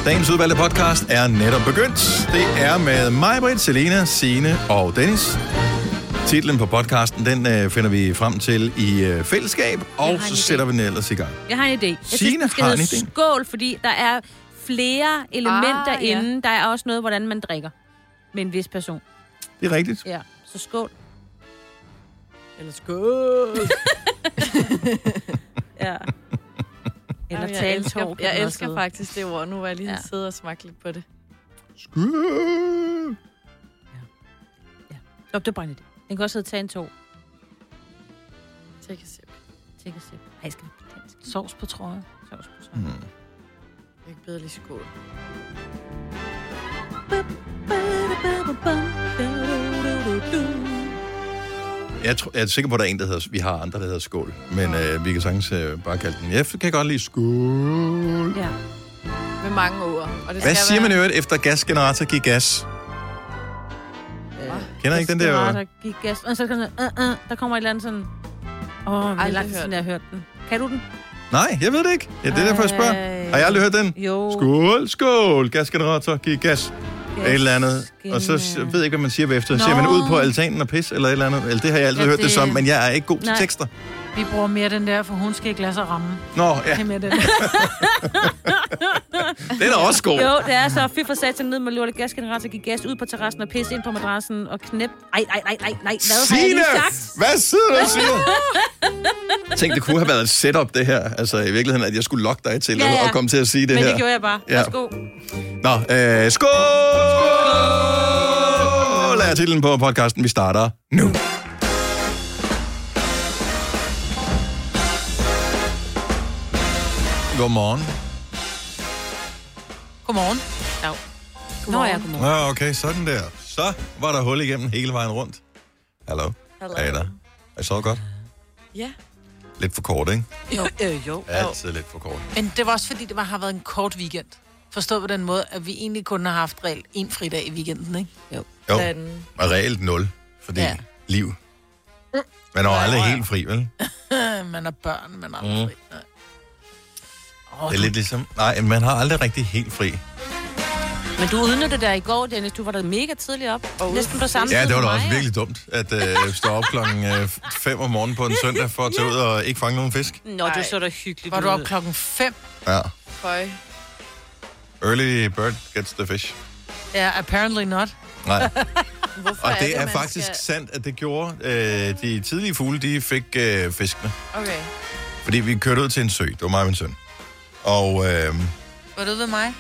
Dagens udvalgte podcast er netop begyndt. Det er med mig, Britt, Selena, Signe og Dennis. Titlen på podcasten, den finder vi frem til i fællesskab, og så sætter vi den ellers i gang. Jeg har en idé. Jeg synes, den skal hedde skål, fordi der er flere elementer inde. Der er også noget, hvordan man drikker med en vis person. Det er rigtigt. Ja, så skål. Eller skål. Ja. Eller taltår. Jeg elsker faktisk det ord. Nu var jeg lige sidde og smage lidt på det. Skål. Ja. Det er bare en idé. Den kan også hedde tage en tår. Take a sip. Take a sip. Ej, skal vi på dansk? Sovs på trøje. Sovs på trøje. Jeg kan bedre lige skål. Jeg er sikker på, at der er en, der hedder... Vi har andre, der hedder skål. Men vi kan sagtens bare kalde den. Jeg kan godt lide skål. Ja. Med mange ord. Og det hvad siger man i øvrigt efter gasgenerator giver gas? Kender I ikke den der? Gasgenerator giver gas. Og så kan der kommer et eller andet sådan... det er langt siden, jeg har hørt den. Kan du den? Nej, jeg ved det ikke. Ja, det er derfor, jeg spørger. Har jeg aldrig hørt den? Jo. Skål, skål, gasgenerator giver gas. Et eller andet. Og så ved jeg ikke, hvad man siger bagefter. Siger man ud på altanen og pis, eller et eller andet? Eller det har jeg altid hørt det som, men jeg er ikke god til tekster. Vi bruger mere den der, for hun skal ikke lade sig ramme. Nå, ja. Det er mere den. Det er da også god. Jo, det er så fy for satan ned med lortet gasgenerator, give gas ud på terrassen og pisse ind på madrassen og knæp. Ej, hvad Signe! har jeg lige sagt? Hvad sidder du og siger? Tænk, det kunne have været et setup, det her. Altså i virkeligheden, at jeg skulle lokke dig til at komme til at sige det her. Men det gjorde jeg bare. Værsgo. Nå, skål! Skål! Er titlen på podcasten. Vi starter nu. Godmorgen. Godmorgen. Dag. Nå ja, godmorgen. Ja, okay, sådan der. Så var der hul igennem hele vejen rundt. Hallo. Er I der? Er I så godt? Ja. Lidt for kort, ikke? Jo. Altid lidt for kort. Men det var også fordi, det har været en kort weekend. Forstået på den måde, at vi egentlig kun har haft reelt en fridag i weekenden, ikke? Jo, og reelt 0, fordi liv. Man er jo aldrig helt fri, vel? Man er børn, man er aldrig fri. Det er lidt ligesom... Nej, man har aldrig rigtig helt fri. Men du udnyttede der i går, Dennis. Du var der mega tidligt op. Næsten på samme tid. Ja, det var da også virkelig dumt, at stå op klokken 5 om morgenen på en søndag for at tage ud og ikke fange nogen fisk. Nå, det så da hyggeligt. Var du op klokken 5? Ja. Føj. Early bird gets the fish. Ja, apparently not. Nej. Hvorfor og det er faktisk sandt, at det gjorde de tidlige fugle, de fik fiskene. Okay. Fordi vi kørte ud til en sø. Det var mig og min søn. Og... Var du ved mig?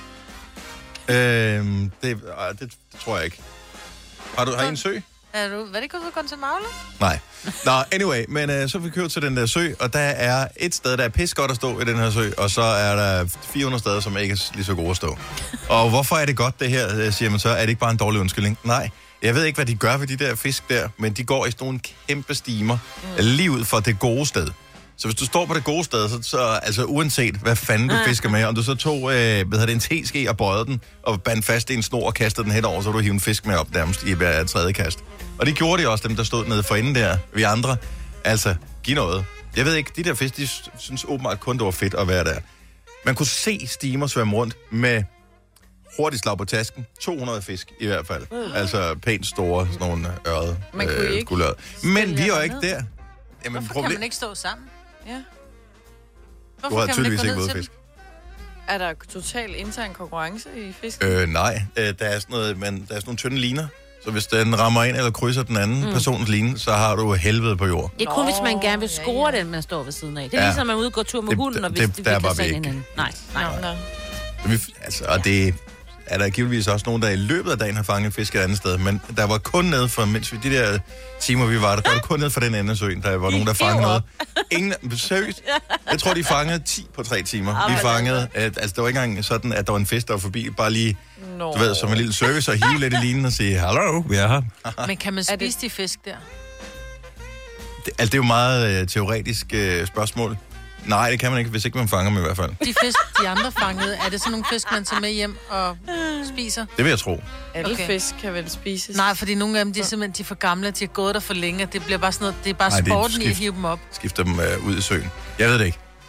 Det tror jeg ikke. Har I en sø? Hvad er det, kunne du gå til Magle? Nej. Nå, anyway, men så vi kørt til den der sø, og der er et sted, der er pis godt at stå i den her sø, og så er der 400 steder, som ikke er lige så gode at stå. Og hvorfor er det godt det her, siger man så? Er det ikke bare en dårlig undskyldning? Nej. Jeg ved ikke, hvad de gør ved de der fisk der, men de går i sådan nogle kæmpe stimer lige ud for det gode sted. Så hvis du står på det gode sted, så altså uanset hvad fanden du fisker med, om du så tog en teske og bøjede den, og bandt fast i en snor og kastede den henover, så du hive en fisk med op nærmest i hver tredje kast. Og det gjorde de også, dem der stod nede for enden der, vi andre. Altså, giv noget. Jeg ved ikke, de der fisk, de synes åbenbart kun, det var fedt at være der. Man kunne se stimer svømme rundt med hurtigt slag på tasken. 200 fisk i hvert fald. Altså pænt store, sådan nogle ørrede. Man kunne ikke men vi er jo ikke der. Jamen, hvorfor kan man ikke stå sammen? Ja. Du har tydeligvis ikke fisk. Er der total intern konkurrence i fisk? Nej, der er sådan nogle tynde liner. Så hvis den rammer ind eller krydser den anden persons line, så har du helvede på jord. Det er kun, hvis man gerne vil score den, man står ved siden af. Det er ligesom, at man ud og går tur med hunden, og hvis det der kan se hinanden. Nej. Altså, og det er der givetvis også nogen, der i løbet af dagen har fanget fisk et andet sted. Men der var kun ned for, mens de der timer, vi var der var kun ned for den anden søen, der var nogen, der fangede noget. Ingen, seriøst. Jeg tror, de fangede 10 på 3 timer. Vi fangede, altså det var ikke engang sådan, at der var en fisk, der var forbi, bare lige, du ved, som en lille service, og hive lidt i linen og sige, hallo, vi er her. Men kan man spise de fisk der? Det er jo meget teoretisk spørgsmål. Nej, det kan man ikke, hvis ikke man fanger dem i hvert fald. De fisk, de andre fangede, er det sådan nogle fisk, man tager med hjem og spiser? Det vil jeg tro. Alle fisk kan vel spises? Nej, fordi nogle af dem, de er simpelthen de er for gamle, de har gået der for længe. Det bliver bare sådan noget, det er bare sporten i at hive dem op. Skifter dem ud i søen. Jeg ved det ikke.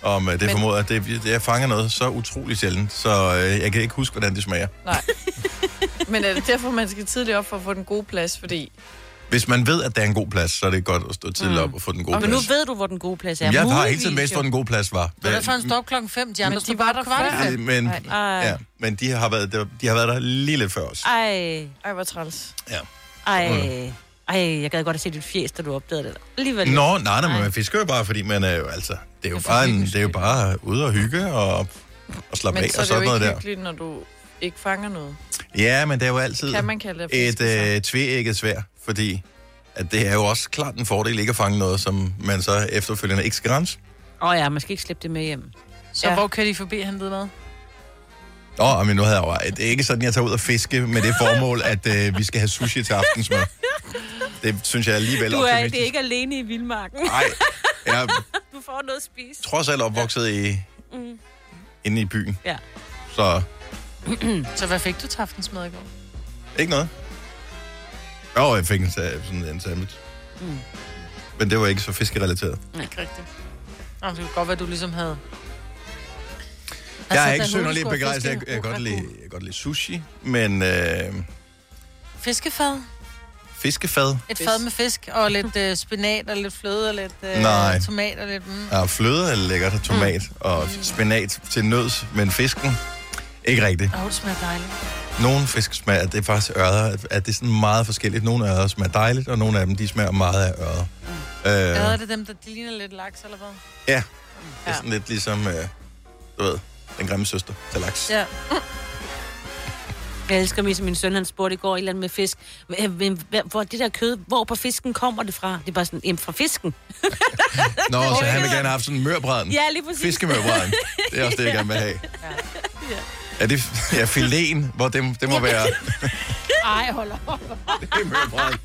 om det formoder, at jeg fanger noget så utroligt sjældent, så jeg kan ikke huske, hvordan det smager. Nej. Men er det derfor, man skal tidligt op for at få den gode plads? Fordi... Hvis man ved, at der er en god plads, så er det godt at stå tidligt op og få den gode plads. Men nu ved du, hvor den gode plads er. Jeg har hele tiden vidst, hvor den gode plads var. Det var derfor, han stod 5:00. De andre stod bare der 5:15. Men de har været der lige lidt før os. Ej, hvor træls. Ja. Ej, jeg gad godt at se dit fjes, da du opdagede det. Alligevel. Nå, nej, men man fisker jo bare, fordi man er jo altså... Det er jo bare ude og hygge og slappe af og sådan noget der. Men så er det jo ikke hyggeligt, når du ikke fanger noget. Ja, men det er jo altid kan man kalde det et tveægget sværd, fordi at det er jo også klart en fordel ikke at fange noget, som man så efterfølgende ikke skal rense. Ja, man skal ikke slippe det med hjem. Så hvor kører de forbi og hentede mad? Men nu havde jeg jo... Det er ikke sådan, jeg tager ud og fiske med det formål, at vi skal have sushi til aftensmad. Det synes jeg alligevel optimistisk. Det er ikke alene i vildmarken. Nej, jeg du får noget at spise. Trods alt opvokset inde i byen. Ja. Så hvad fik du til aftensmad i går? Ikke noget. Jeg fik sådan en sandwich. Men det var ikke så fiskerelateret. Ikke rigtigt. Det kunne godt være, du ligesom havde... Jeg er ikke synderligt begejstret. Jeg kan godt lide sushi, men... Fiskefad? Fiskefad? Et fad med fisk og lidt spinat og lidt fløde og lidt tomat og lidt... Ja, fløde er lækkert, tomat og spinat til nøds, men fisken ikke rigtigt. Det smager dejligt. Nogle fisk smager, det er faktisk ørder, at det er sådan meget forskelligt. Nogle ørder smager dejligt, og nogle af dem, de smager meget af ørder. Ørder er det dem, der ligner lidt laks, eller hvad? Ja, det er sådan lidt ligesom, du ved, den grimme søster til laks. Ja. Jeg elsker mig, som min søn, han spurgte i går et eller andet med fisk. Hvor det der kød, hvor på fisken kommer det fra? Det er bare sådan, fra fisken. Nå, så han vil gerne have haft sådan en mørbræden. Ja, lige præcis. Fiskemørbræden. Det er også det, jeg gerne vil have. Ja. Er det filéen, hvor det må være... Ej, hold op. Det er mørbræden.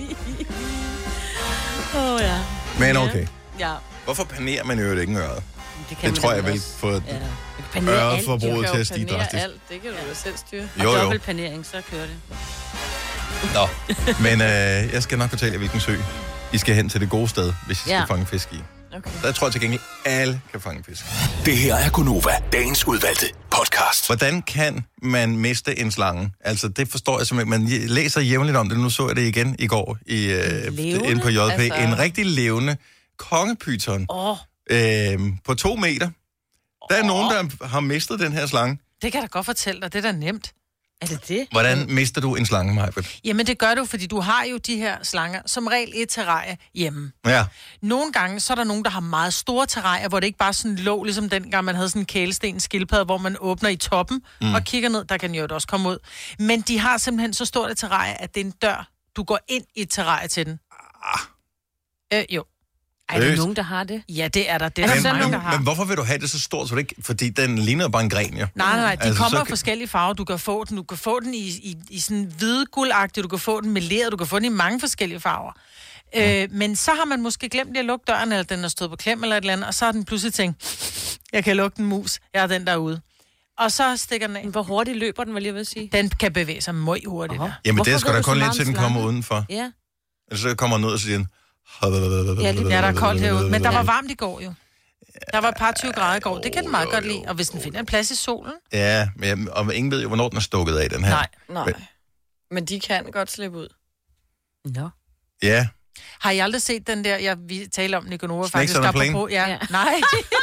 Ja. Men okay. Ja. Hvorfor panerer man jo ikke en ørred? Det tror jeg vil få øredforbruget til at stige drastisk. Alt. Det kan du jo selv styre. Jo. Og dobbeltpanering, så kører det. Nå, men jeg skal nok fortælle jer, hvilken sø I skal hen til det gode sted, hvis I skal fange fisk i. Okay. Der tror jeg til gengæld, alle kan fange fisk. Det her er Gonova, dagens udvalgte podcast. Hvordan kan man miste en slange? Altså, det forstår jeg simpelthen. Man læser jævnligt om det. Nu så jeg det igen i går inde på JP. Altså... En rigtig levende kongepyton på 2 meter. Der er nogen, der har mistet den her slange. Det kan jeg da godt fortælle dig. Det er da nemt. Er det det? Hvordan mister du en slange, Majbert? Jamen, det gør du, fordi du har jo de her slanger, som regel et terrarie hjemme. Ja. Nogle gange, så er der nogen, der har meget store terrarier, hvor det ikke bare sådan lå, ligesom dengang man havde sådan en kælesten skildpadde, hvor man åbner i toppen og kigger ned. Der kan den jo også komme ud. Men de har simpelthen så stort et terrarie, at det er en dør. Du går ind i et terrarie til den. Jo. Er der nogen, der har det? Ja, det er der. Det er der nogen, der har. Men hvorfor vil du have det så stort, så det ikke, fordi den ligner bare en gren, jo? Nej, de kommer i forskellige farver. Du kan få den, i sådan hvidguldagtig, du kan få den meleret, du kan få den i mange forskellige farver. Men så har man måske glemt at lukke døren, eller den er stået på klem eller et eller andet, og så har den pludselig tænkt, jeg kan lukke den mus, jeg er den derude. Og så stikker den af. Hvor hurtigt løber den, vil jeg vil sige? Den kan bevæge sig meget hurtigt. Jamen, det skal da kun lidt til, den kommer udenfor. Ja. Altså, så kommer den ud og siger den... Ja, der er koldt herude. Men der var varmt i går jo. Der var et par 20 grader i går. Det kan den meget godt lide. Og hvis den finder en plads i solen... Ja, og ingen ved jo, hvornår den er stukket af, den her. Nej. Men de kan godt slippe ud. Nå. Ja. Har I aldrig set den der, vi taler om Nikonova faktisk? Ja. Nej.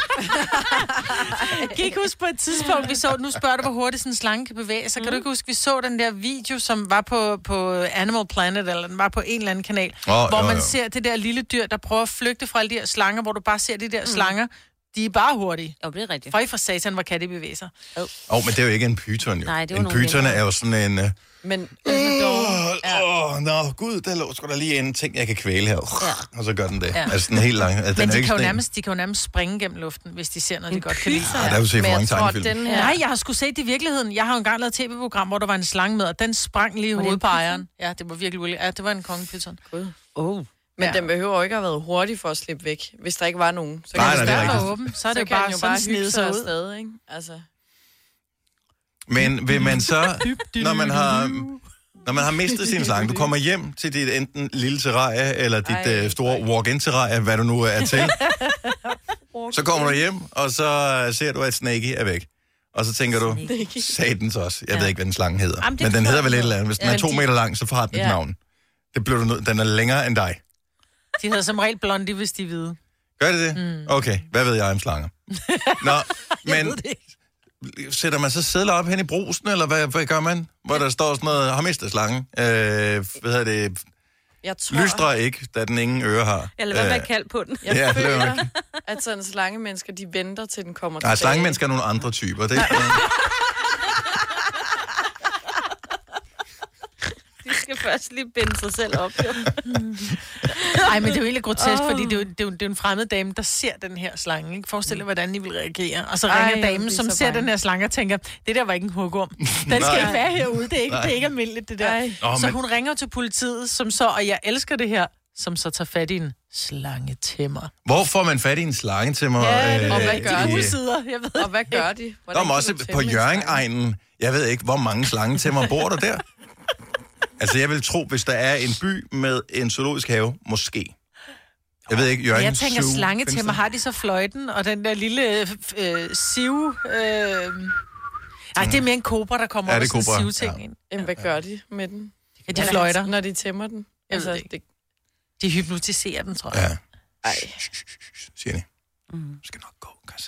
Kan ikke huske på et tidspunkt, vi så, nu spørger du, hvor hurtigt sådan en slange kan bevæge sig. Kan du ikke huske, vi så den der video, som var på Animal Planet, eller den var på en eller anden kanal, hvor man ser det der lille dyr, der prøver at flygte fra alle de her slanger, hvor du bare ser de der slanger, de er bare hurtige. Jo, det er rigtigt. For satan, hvor kan de bevæge sig? Men det er jo ikke en pyton, jo. Nej, det er en pyton er jo sådan en... Men gud, der lå sgu da lige en ting, jeg kan kvæle her. Ja. Og så gør den det. Ja. Altså, den er helt lang. Altså, men de kan jo nærmest springe gennem luften, hvis de ser noget, de godt kan lide. Ja, der er jo set for mange tegnefilm. Nej, jeg har sgu set det i virkeligheden. Jeg har jo engang lavet et tv-program, hvor der var en slange med, og den sprang lige i hovedet på ejeren. Ja, det var virkelig. Ja, det var en kongepyton. Men den behøver jo ikke at have været hurtig for at slippe væk, hvis der ikke var nogen. Så nej, kan det er rigtigt. Åben, så er det jo bare sådan snede sig ud. Stadig, ikke? Altså. Men vil man så, når man har mistet sin slange, du kommer hjem til dit enten lille terrarie, eller dit store walk-in terrarie, hvad du nu er til. Så kommer du hjem, og så ser du, at Snakey er væk. Og så tænker du, satans også. Jeg ved ikke, hvad den slange hedder. Men den hedder vel et eller andet. Hvis den er 2 meter lang, så får den et navn. Det bliver du nødt. Den er længere end dig. De hedder som regel Blondie, hvis de er hvide. Gør det det? Okay, hvad ved jeg om slanger? Nå, men sætter man så sedler op hen i brusen, eller hvad gør man? Hvor der står sådan noget, har mistet slangen. Hvad hedder det? Lystrer ikke, da den ingen ører har. Eller hvad man kalder på den. Jeg føler, at sådan slangemennesker, de venter til den kommer tilbage. Nej, slangemennesker er nogle andre typer. Det De skal først lige binde sig selv op. Ej, men det er jo egentlig grotesk, fordi det er jo en fremmed dame, der ser den her slange. Ikke? Forestil dig, hvordan I vil reagere. Og så ringer damen, som ser den her slange og tænker, det der var ikke en hugorm. Den skal ikke være herude. Det er ikke almindeligt, det der. Så hun ringer til politiet, som så, og jeg elsker det her, som så tager fat i en slangetæmmer. Hvor får man fat i en slangetæmmer? Og hvad gør de? Jeg ved og hvad gør de? Hvordan der også på Hjørring-egnen. Jeg ved ikke, hvor mange slangetæmmer bor der der. Altså, jeg vil tro, hvis der er en by med en zoologisk have, måske. Jeg ved ikke, Jørgen. Jeg tænker, slangetæmmer, har de så fløjten, og den der lille siv... Ej, det er mere en kobra, der kommer over sådan en sivting ind. Jamen, hvad gør de med den? Ja, de fløjter. Når de tæmmer den? Altså, de hypnotiserer den, tror jeg. Ja. Ej. Siger de. Skal nok gå, Kassa.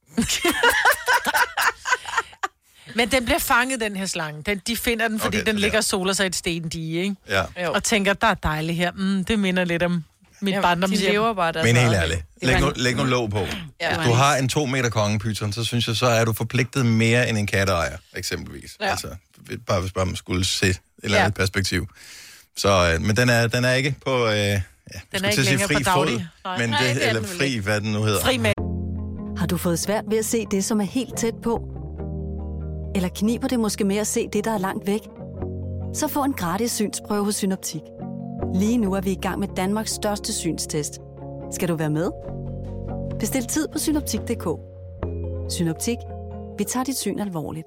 Men den bliver fanget, den her slange. De finder den, fordi den ligger og soler sig i et stendige, ikke? Ja. Og tænker, der er dejligt her. Det minder lidt om mit barndomshjem. De lever bare deres. Men helt ærligt, læg nu låg på. Ja. Hvis du har en 2 meter kongepyton, så synes jeg, så er du forpligtet mere end en katteejer, eksempelvis. Ja. Altså, bare hvis man skulle se et eller andet perspektiv. Så, men den er ikke på... den er ikke længere på daglig. Men det, eller fri, hvad den nu hedder. Fri med. Har du fået svært ved at se det, som er helt tæt på? Eller kniber det måske med at se det, der er langt væk? Så få en gratis synsprøve hos Synoptik. Lige nu er vi i gang med Danmarks største synstest. Skal du være med? Bestil tid på synoptik.dk. Synoptik. Vi tager dit syn alvorligt.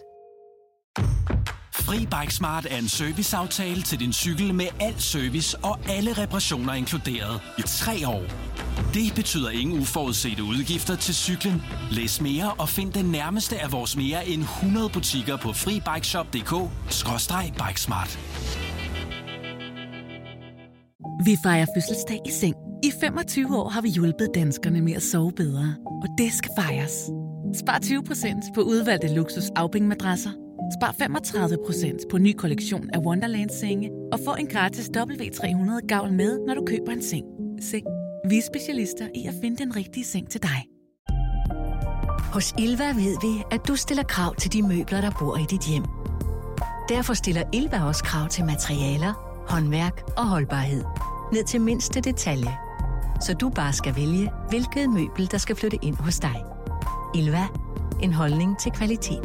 Fri Bike Smart er en serviceaftale til din cykel med al service og alle reparationer inkluderet i 3 år. Det betyder ingen uforudsete udgifter til cyklen. Læs mere og find den nærmeste af vores mere end 100 butikker på FriBikeShop.dk/bikesmart. Vi fejrer fødselsdag i seng. I 25 år har vi hjulpet danskerne med at sove bedre. Og det skal fejres. Spar 20% på udvalgte luksus afbængmadrasser. Spar 35% på ny kollektion af Wonderland-senge. Og få en gratis W300 gavl med, når du køber en seng. Se, vi er specialister i at finde den rigtige seng til dig. Hos Ilva ved vi, at du stiller krav til de møbler, der bor i dit hjem. Derfor stiller Ilva også krav til materialer, håndværk og holdbarhed. Ned til mindste detalje. Så du bare skal vælge, hvilket møbel, der skal flytte ind hos dig. Ilva. En holdning til kvalitet.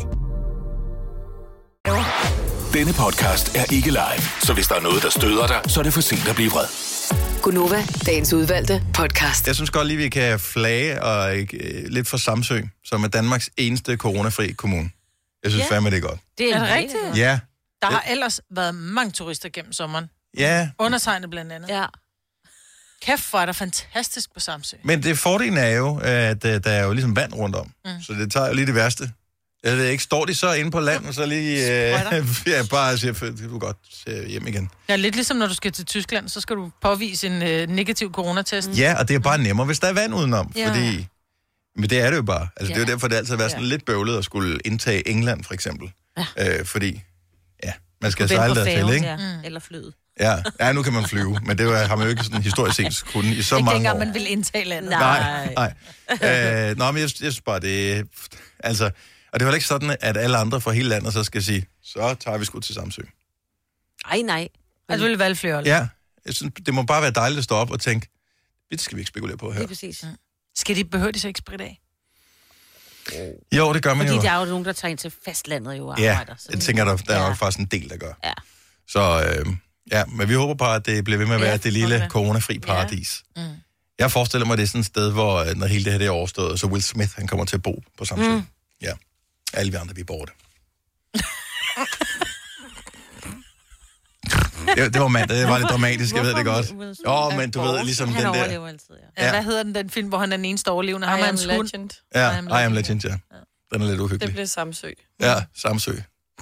Denne podcast er ikke live, så hvis der er noget, der støder dig, så er det for sent at blive vred. Gunova, dagens udvalgte podcast. Jeg synes godt lige, vi kan flage og lidt for Samsø, som er Danmarks eneste coronafri kommune. Jeg synes fandme, det er godt. Det er det rigtigt? Ja. Der har ellers været mange turister gennem sommeren. Ja. Undertegnet blandt andet. Ja. Kæft, hvor er der fantastisk på Samsø. Men det fordelen er jo, at der er jo ligesom vand rundt om. Så det tager jo lige det værste. Jeg ved ikke, står de så inde på land, og så lige bare siger, det er godt hjem igen. Ja, lidt ligesom når du skal til Tyskland, så skal du påvise en negativ coronatest. Ja, og det er bare nemmere, hvis der er vand udenom, fordi... Men det er det jo bare. Altså, det er jo derfor, det altid har været sådan lidt bøvlet at skulle indtage England, for eksempel. Ja. Fordi, man skal sejle dertil, ikke? Ja. Eller flyet. Ja, nu kan man flyve, men det har man jo ikke sådan historisk set kunnet i så mange år. Ikke engang, man vil indtage landet. Nej. Nå, men jeg synes bare, det altså... Og det er jo ikke sådan, at alle andre fra hele landet så skal sige, så tager vi sgu til Samsø. Nej. Altså, du vil valge flere. Ja, jeg synes, det må bare være dejligt at stå op og tænke, det skal vi ikke spekulere på her. Det er præcis. Behøver de så ikke spritte af? Jo, det gør man Fordi jo. Fordi der er jo nogen, der tager ind til fastlandet jo og arbejder. Ja, jeg tænker, der er nok faktisk en del, der gør. Ja. Så men vi håber på, at det bliver ved med at være det lille coronafri paradis. Ja. Jeg forestiller mig, det er sådan et sted, hvor når hele det her er overstået, så Will Smith, han kommer til at bo på Samsø. Ja. Alle vi andre, vi bor det. Det var mandag, det var lidt dramatisk, jeg ved det godt. Men du ved, ligesom den der... Altid, ja. Hvad hedder den film, hvor han er den eneste overlevende? Ham er hans hund. Ja, I Am Legend, ja. Den er lidt uhyggelig. Det bliver Samsø. Ja, Samsø.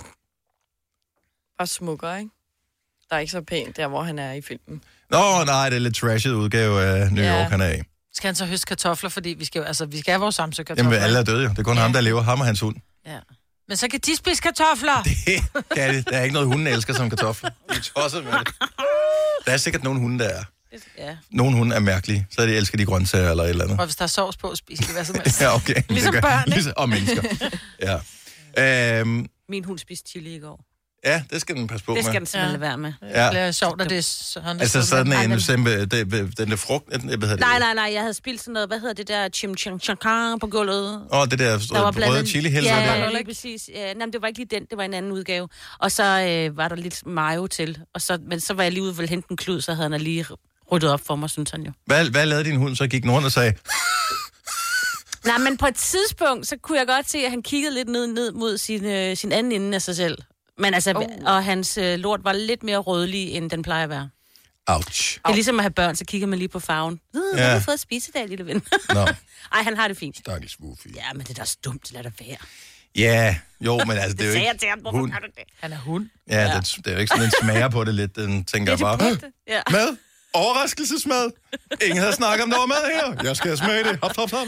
Bare smukkere, ikke? Der er ikke så pænt der, hvor han er i filmen. Nej, det er lidt trashet udgave af New York, han er i. Skal han så høste kartofler, fordi vi skal have vores Samsø-kartofler? Jamen, alle er døde jo. Det er kun ham, der lever. Ham og hans hund. Ja. Men så kan de spise kartofler. Det kan det. Der er ikke noget, hunden elsker som kartofler. Det er tosset med det. Der er sikkert nogle hunde, der er. Ja. Nogle hunde er mærkelige, så de elsker de grøntsager eller et eller andet. Og hvis der er sovs på, spiser de hvad som helst. Ja, okay. Ligesom børn, ikke? Ligesom, og mennesker. Ja. Min hund spiste chili i går. Ja, det skal den passe på med. Det skal den simpelthen lade være med. Ja. Det bliver sjovt, at det er sådan... Altså sådan en simple... Den der frugt... Nej, jeg havde spildt sådan noget... Hvad hedder det der? Chimchanga på gulvet. Det der røde chili-hælser der. Ja, lige præcis. Ja, det var ikke lige den. Det var en anden udgave. Og så var der lidt mayo til. Men så var jeg lige ude og ville hente en klud, så havde han lige ryddet op for mig, synes han jo. Hvad lavede din hund? Så gik den rundt og sagde... Nej, men på et tidspunkt, så kunne jeg godt se, at han kiggede lidt ned mod sin anden ende af sig selv. Men altså, og hans lort var lidt mere rødlig, end den plejer at være. Ouch. Det er ligesom at have børn, så kigger man lige på farven. Hvad har du fået at spise i dag, lille ven? Nå. Ej, han har det fint. Stakkels Wuffy. Ja, men det er da dumt, lad det være. Ja, jo, men altså, det er jo ikke... Det sagde jeg til ham, hvorfor kan du det? Han er hund. Ja, det er jo ikke sådan, den smager på det lidt. Den tænker bare, mad? Overraskelsesmad? Ingen havde snakket om, der var mad her. Jeg skal smage det. Hop, hop, hop.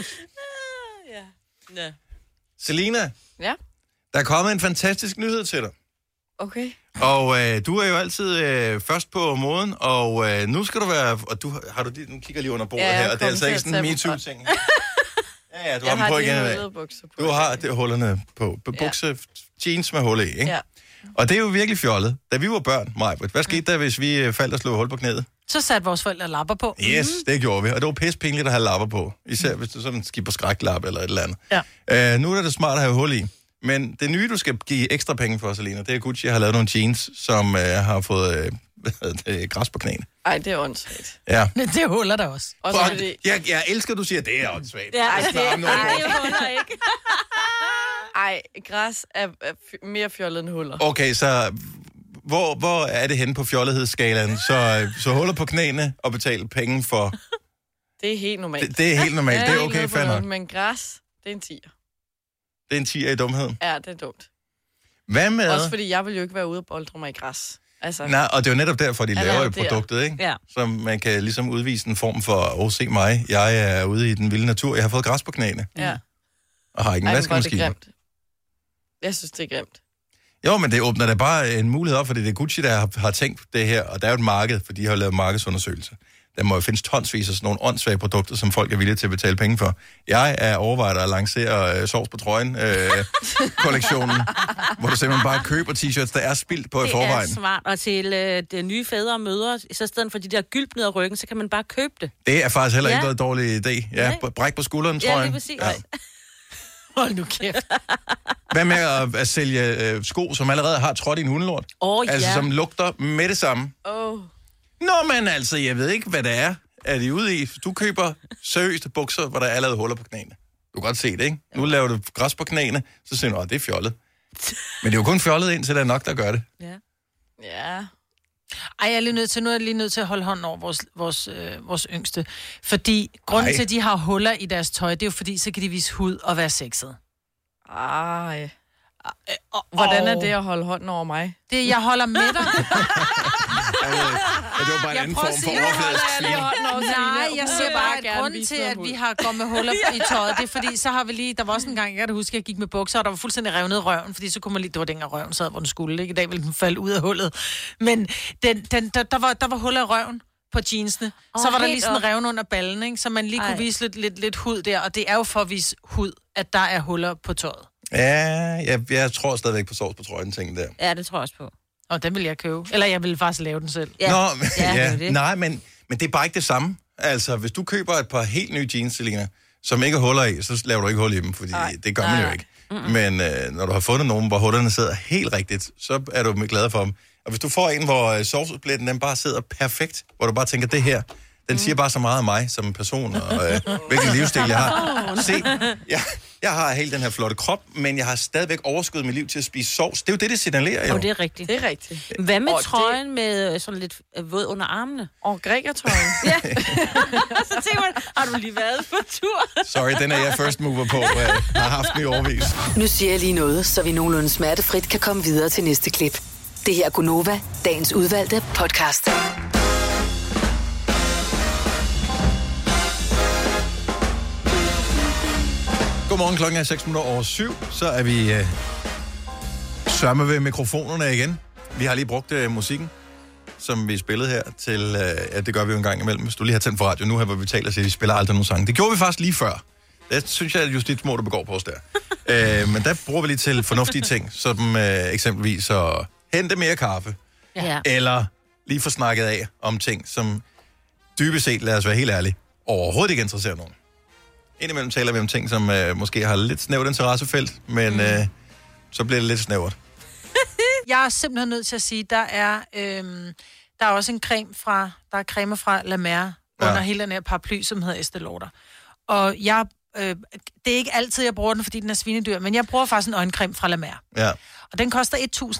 Ja. Selina? Ja? Der er kommet en fantastisk nyhed til dig. Okay. Og du er jo altid først på moden, og nu skal du være... Og du kigger lige under bordet her, og det er altså ikke sådan en MeToo-ting. Ja, du har dem på igen. Du har det hullerne på. Bukse, jeans med huller i, ikke? Ja. Og det er jo virkelig fjollet. Da vi var børn, Majbrit, hvad skete der, hvis vi faldt og slog hul på knæet? Så satte vores forældre lapper på. Yes, det gjorde vi. Og det var pissepinligt at have lapper på. Især hvis du sådan skipper skræklap eller et eller andet. Ja. Nu er det smart at have hul i. Men det nye, du skal give ekstra penge for, Selina, det er Gucci har lavet nogle jeans, som har fået græs på knæene. Ej, det er åndssvagt. Ja. Det huller der også. Jeg elsker, du siger, at det er åndssvagt. Ja, det huller ikke. Ej, græs er mere fjollet end huller. Okay, så hvor er det henne på fjollighedsskalaen? Så huller på knæene og betale penge for... Det er helt normalt. Det er helt normalt. Det er okay, fair nok. Men græs, det er en 10'er. Det er en 10'er i dumheden? Ja, det er dumt. Hvad med... Også fordi jeg vil jo ikke være ude og boldre mig i græs. Altså... Nej, og det er jo netop derfor, de laver jo produktet, ikke? Ja. Så man kan ligesom udvise en form for, se mig, jeg er ude i den vilde natur, jeg har fået græs på knæene. Ja. Og har ikke en vaskemaskine. Jeg synes, det er grimt. Jo, men det åbner da bare en mulighed op, fordi det er Gucci, der har tænkt det her, og der er jo et marked, for de har lavet markedsundersøgelser. Der må jo findes tonsvis af sådan nogle åndssvage produkter, som folk er villige til at betale penge for. Jeg er overvejet at lancere sovs på trøjen-kollektionen, hvor du simpelthen bare køber t-shirts, der er spildt på i forvejen. Det er smart. Og til de nye fædre og mødre, så i stedet for de der gylp ned ad ryggen, så kan man bare købe det. Det er faktisk heller ikke noget dårlig idé. Ja, bræk på skulderen, tror jeg. Ja, lige præcis. Ja. Hold nu kæft. Hvad med at sælge sko, som allerede har trådt i en hundelort? Altså, som lugter med det samme. Nå, men altså, jeg ved ikke, hvad det er de ude i. Du køber seriøst bukser, hvor der er allerede huller på knæene. Du kan godt se det, ikke? Nu laver du græs på knæene, så siger du, det er fjollet. Men det er jo kun fjollet ind, så der er nok, der gør det. Ja. Ej, jeg er lige nødt til at holde hånden over vores yngste. Fordi grunden til, at de har huller i deres tøj, det er jo fordi, så kan de vise hud og være sexet. Ej. Hvordan er det at holde hånden over mig? Det, jeg holder med dig. Det var bare en anden form for overfladisk svin. Nej, jeg siger bare, at grunden til, at vi har gået med huller i tøjet, det er fordi, så har vi lige... Der var også en gang, jeg kan huske, at jeg gik med bukser, og der var fuldstændig revnet røven, fordi så kunne man lige... Det var dengang røven sad, hvor den skulle, ikke? I dag ville den falde ud af hullet. Men der var huller i røven på jeansene. Så var der lige sådan revne under ballen, ikke? Så man lige kunne vise lidt hud der, og det er jo for at vise hud, at der er huller på tøjet. Ja, jeg tror stadigvæk på sovs på trøjen, ting der. Ja, det tror jeg også på. Og den vil jeg købe. Eller jeg vil faktisk lave den selv. Ja. Nej, men det er bare ikke det samme. Altså, hvis du køber et par helt nye jeans, Selina, som ikke har huller i, så laver du ikke hul i dem, fordi det gør man jo ikke. Men når du har fundet nogen, hvor hullerne sidder helt rigtigt, så er du glad for dem. Og hvis du får en, hvor sovsudblætten den bare sidder perfekt, hvor du bare tænker, det her, Den siger bare så meget om mig som person, og hvilken livsstil jeg har. Se, jeg har helt den her flotte krop, men jeg har stadigvæk overskud mit liv til at spise sovs. Det er jo det signalerer jo. Og det er rigtigt. Det er rigtigt. Hvad med trøjen med sådan lidt våd under armene? Grækertrøjen. Ja. Så tænker man, har du lige været på tur? Sorry, den er jeg first mover på. Jeg har haft den i årevis. Nu siger jeg lige noget, så vi nogenlunde smertefrit kan komme videre til næste klip. Det her er Gunova, dagens udvalgte podcast. Godmorgen, klokken er 6:07. Så er vi sørme ved mikrofonerne igen. Vi har lige brugt musikken, som vi spillede her til... det gør vi jo en gang imellem, hvis du lige har tændt for radio. Nu her, hvor vi taler, så vi spiller aldrig nogen sange. Det gjorde vi faktisk lige før. Det synes jeg, at justitsmord, der begår på os der. Men der bruger vi lige til fornuftige ting, som eksempelvis at hente mere kaffe. Ja. Eller lige få snakket af om ting, som dybest set, lad os være helt ærlige, overhovedet ikke interesserer nogen. Indimellem taler vi om ting, som måske har lidt snævert interessefelt, men så bliver det lidt snævert. Jeg er simpelthen nødt til at sige, der er også en creme fra, der er cremer fra La Mer under hele den her paraply, som hedder Estée Lauder. Og jeg, det er ikke altid, jeg bruger den, fordi den er svinedyr, men jeg bruger faktisk en øjencreme fra La Mer. Ja. Og den koster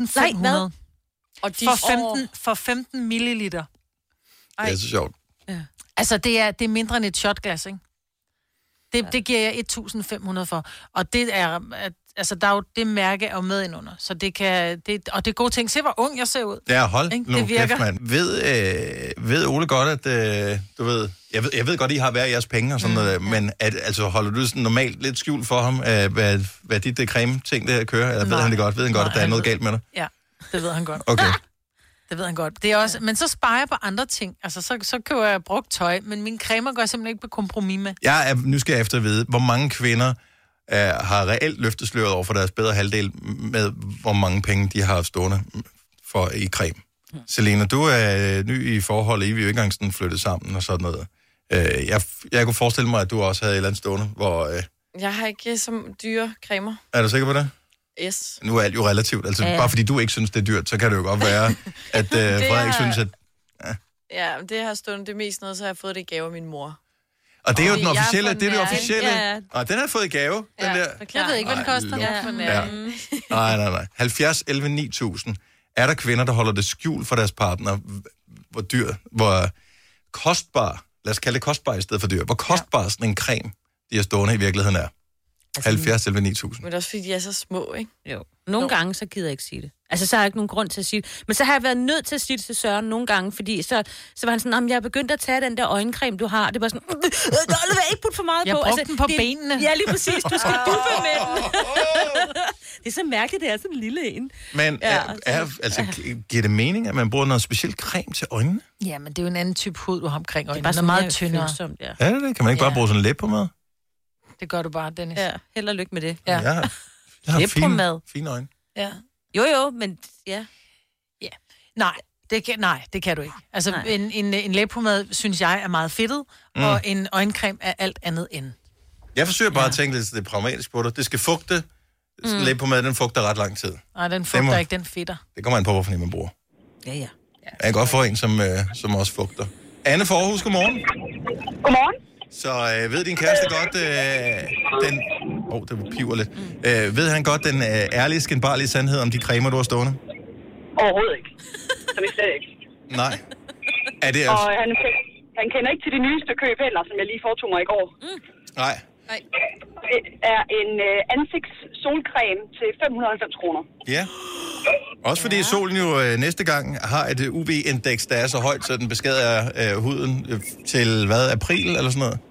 1.500. Og for 15 milliliter. Ej. Det er så sjovt. Ja. Altså, det er mindre end et shotglas, ikke? Det giver jeg 1.500 for. Og det er, altså, der er jo det mærke er jo med indunder. Så det kan, og det er gode ting. Se, hvor ung jeg ser ud. Ja, hold ikke? nu Det virker. kæft, mand. Ved Ole godt, at du ved... Jeg ved godt, I har hver jeres penge og sådan noget, men altså, holder du sådan normalt lidt skjult for ham, hvad dit creme-ting der kører? Eller ved han det godt? Ved han godt, at der er noget galt med dig? Ja, det ved han godt. Okay. Det ved han godt. Det er også, men så sparer jeg på andre ting. Altså, så køber jeg brugt tøj, men mine cremer går simpelthen ikke på kompromis med. Jeg er nysgerrig efter at vide, hvor mange kvinder har reelt løftet sløret over for deres bedre halvdel med, hvor mange penge de har stående for i creme. Selena, du er ny i forholdet. I vil jo ikke engang sådan flyttet sammen og sådan noget. Jeg kunne forestille mig, at du også havde et eller andet stående, hvor... Jeg har ikke så dyre cremer. Er du sikker på det? Yes. Nu er alt jo relativt. Altså, bare fordi du ikke synes, det er dyrt, så kan det jo godt være, at Frederik synes, at... Ja, det har stået det mest noget, så har jeg fået det i gave af min mor. Og det er jo den officielle, det er det officielle. Ja. Og den har jeg fået i gave, den der. Jeg ved ikke, hvad den koster. Nej. 70, 11, 9000. Er der kvinder, der holder det skjult for deres partner, hvor kostbar, lad os kalde det kostbar i stedet for dyr, hvor kostbar sådan en creme, de er stående i virkeligheden er? Altså, 70 eller 9000. Men det er også fordi, de er så små, ikke? Jo. Nogle gange, så gider jeg ikke sige det. Altså, så har jeg ikke nogen grund til at sige det. Men så har jeg været nødt til at sige det til Søren nogle gange, fordi så var han sådan, jeg er begyndt at tage den der øjencreme, du har. Det var sådan, du vil ikke putte for meget jeg på. Jeg brugte den på benene. Ja, lige præcis. Du skal duppe med den. Det er så mærkeligt, det er sådan en lille en. Men giver det mening, at man bruger noget specielt creme til øjnene? Ja, men det er jo en anden type hud, du har omkring øjnene. Det er bare meget tyndere. Ja. Er det? Kan man ikke bare bruge sådan en læb på mad? Det gør du bare, Dennis. Ja, held og lykke med det. Ja. Jeg har fine øjne. Ja. Jo, men ja. Ja. Nej, det kan du ikke. Altså, en læbpomade, synes jeg, er meget fedtet, og en øjencreme er alt andet end. Jeg forsøger bare at tænke lidt pragmatisk på det. Det skal fugte. Læbpomade, den fugter ret lang tid. Nej, den fugter ikke, den fedter. Det kommer an på, hvorfor man bruger. Ja. Jeg kan godt få en, som også fugter. Anne fra Aarhus, godmorgen. Godmorgen. Så ved din kæreste godt, den... det piver lidt. Ved han godt den ærlige, skinbarlige sandhed om de cremer, du har stående? Overhovedet ikke. Som I slet ikke. Nej. Er det også... Og han kender ikke til de nyeste køb heller, som jeg lige foretog mig i går. Nej. Det er en ansigtssolcreme til 590 kroner. Ja. Også fordi solen jo næste gang har et UV-indeks, der er så højt, så den beskadiger huden til, april eller sådan noget?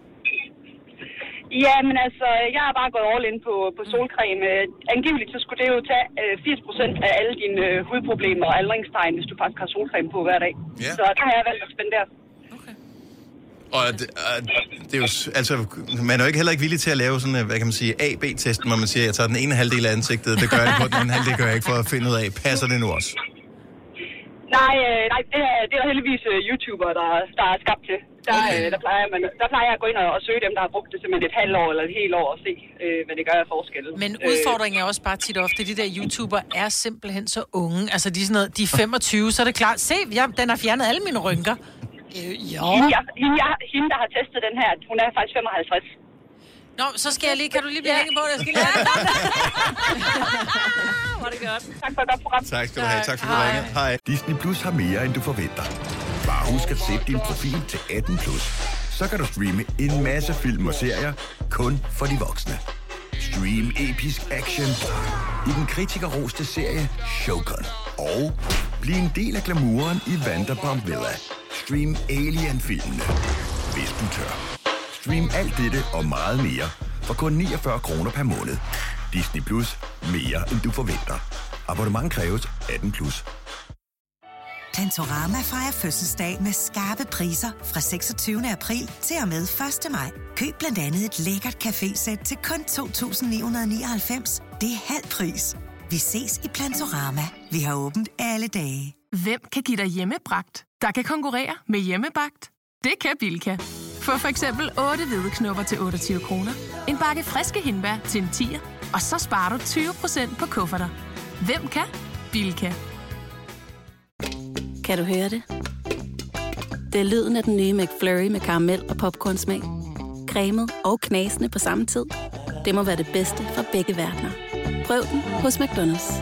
Ja, men altså, jeg har bare gået all in på solcreme. Angiveligt så skulle det jo tage 80% af alle dine hudproblemer og aldringstegn, hvis du faktisk har solcreme på hver dag. Ja. Så der har jeg valgt at spendere. Og det er jo, altså, man er jo ikke heller ikke villig til at lave sådan, hvad kan man sige, A-B-testen, hvor man siger, jeg tager den ene halvdel af ansigtet, det gør jeg på, den anden halvdel gør jeg ikke, for at finde ud af, passer det nu også? Nej, det er heldigvis YouTuber, der er skabt til. Der plejer jeg at gå ind og søge dem, der har brugt det simpelthen et halvt år eller et helt år og se, hvad det gør af forskel. Men udfordringen er også bare tit ofte, de der YouTuber er simpelthen så unge. Altså de er sådan noget, de er 25, så er det klart, se, den har fjernet alle mine rynker. Hende, der har testet den her, hun er faktisk 55. Nå, så skal jeg lige... Kan du lige blive hængende på det? Jeg skal lige... Var det godt. Tak for et godt program. Tak skal du have. Tak for, at du ringede. Hej. Disney Plus har mere, end du forventer. Bare husk at sætte din profil til 18+. Så kan du streame en masse film og serier kun for de voksne. Stream episk action i den kritikerroste serie Shogun. Og bliv en del af glamouren i Vanderpump Villa. Stream Alien-filmene, hvis du tør. Stream alt dette og meget mere for kun 49 kroner per måned. Disney Plus. Mere end du forventer. Abonnement kræves 18+. Plantorama fejrer fødselsdag med skarpe priser fra 26. april til og med 1. maj. Køb blandt andet et lækkert cafésæt til kun 2.999. Det er halv pris. Vi ses i Plantorama. Vi har åbent alle dage. Hvem kan give dig hjemmebragt, der kan konkurrere med hjemmebagt? Det kan Bilka. Få for eksempel 8 hvedeknupper til 28 kroner, en bakke friske hindbær til en 10'er, og så sparer du 20% på kufferter. Hvem kan? Bilka. Kan du høre det? Det er lyden af den nye McFlurry med karamel og popcornsmag. Cremet og knasende på samme tid. Det må være det bedste fra begge verdener. Prøv den hos McDonald's.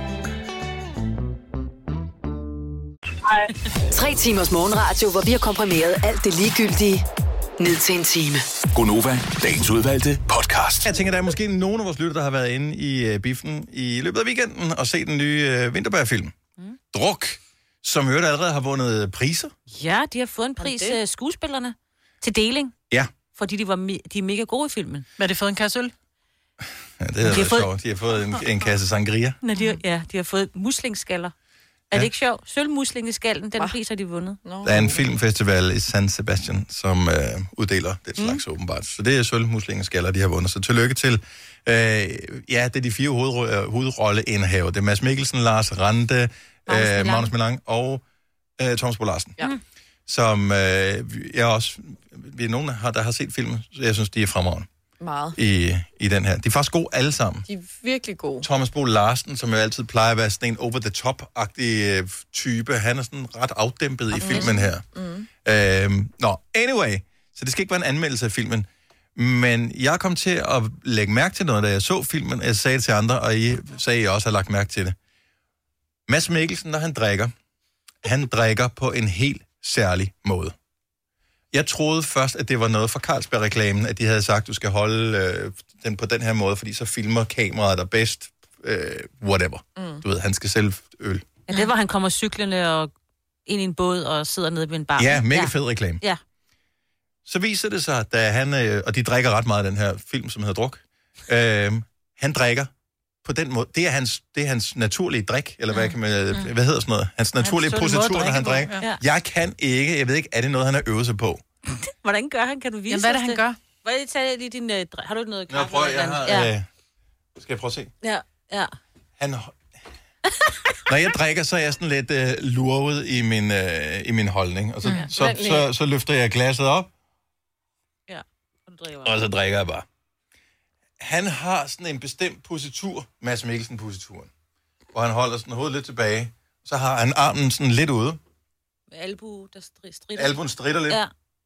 3 timers morgenradio, hvor vi har komprimeret alt det ligegyldige ned til en time. Gonova, dagens udvalgte podcast. Jeg tænker, der er måske nogen af vores lytter, der har været inde i biffen i løbet af weekenden og set den nye Vinterberg-film. Druk, som jo allerede har vundet priser. Ja, de har fået en pris, skuespillerne, til deling. Ja. Fordi de er mega gode i filmen. Men har de fået en kasse øl? Ja, det er sjovt. De har fået en kasse sangria. De har fået muslingskaller. Er det ikke sjovt? Sølvmuslingeskallen, den pris har de vundet. Der er en filmfestival i San Sebastian, som uddeler den slags åbenbart. Så det er sølvmuslingeskaller, de har vundet. Så tillykke til, det er de 4 hovedrolleindehaver. Det er Mads Mikkelsen, Lars Rante, Magnus Milang og Thomas Bo Larsen. Ja. Som jeg også... Vi er nogen, der har set filmen, så jeg synes, de er fremragende. Meget. I den her. De er faktisk gode alle sammen. De er virkelig gode. Thomas Bo Larsen, som jo altid plejer at være sådan en over-the-top-agtig type, han er sådan ret afdæmpet i filmen her. Anyway, så det skal ikke være en anmeldelse af filmen, men jeg kom til at lægge mærke til noget, da jeg så filmen. Jeg sagde det til andre, og I sagde, at I også har lagt mærke til det. Mads Mikkelsen, når han drikker på en helt særlig måde. Jeg troede først, at det var noget fra Carlsberg-reklamen, at de havde sagt, at du skal holde den på den her måde, fordi så filmer kameraet der bedst, whatever. Du ved, han skal sælge øl. Ja, det var, han kommer cyklende og ind i en båd og sidder nede ved en bar. Ja, mega fed reklame. Ja. Så viser det sig, da han, og de drikker ret meget af den her film, som hedder Druk, han drikker på den måde. Det er hans naturlige drik, eller hvad hedder sådan noget? Hans naturlige positur, når han drikker. Ja. Jeg kan ikke, jeg ved ikke, er det noget, han har øvet sig på? Hvordan gør han? Kan du vise hvad er det, han gør? Tage lige din... har du noget kaffe? Skal jeg prøve at se? Ja. Når jeg drikker, så er jeg sådan lidt lurvet i min holdning. Og så løfter jeg glasset op. Ja. Og så drikker jeg bare. Han har sådan en bestemt positur, Mads Mikkelsen-posituren, hvor han holder sådan hovedet lidt tilbage. Så har han armen sådan lidt ude. Med albu, der stritter. Albuen stritter lidt. Ja.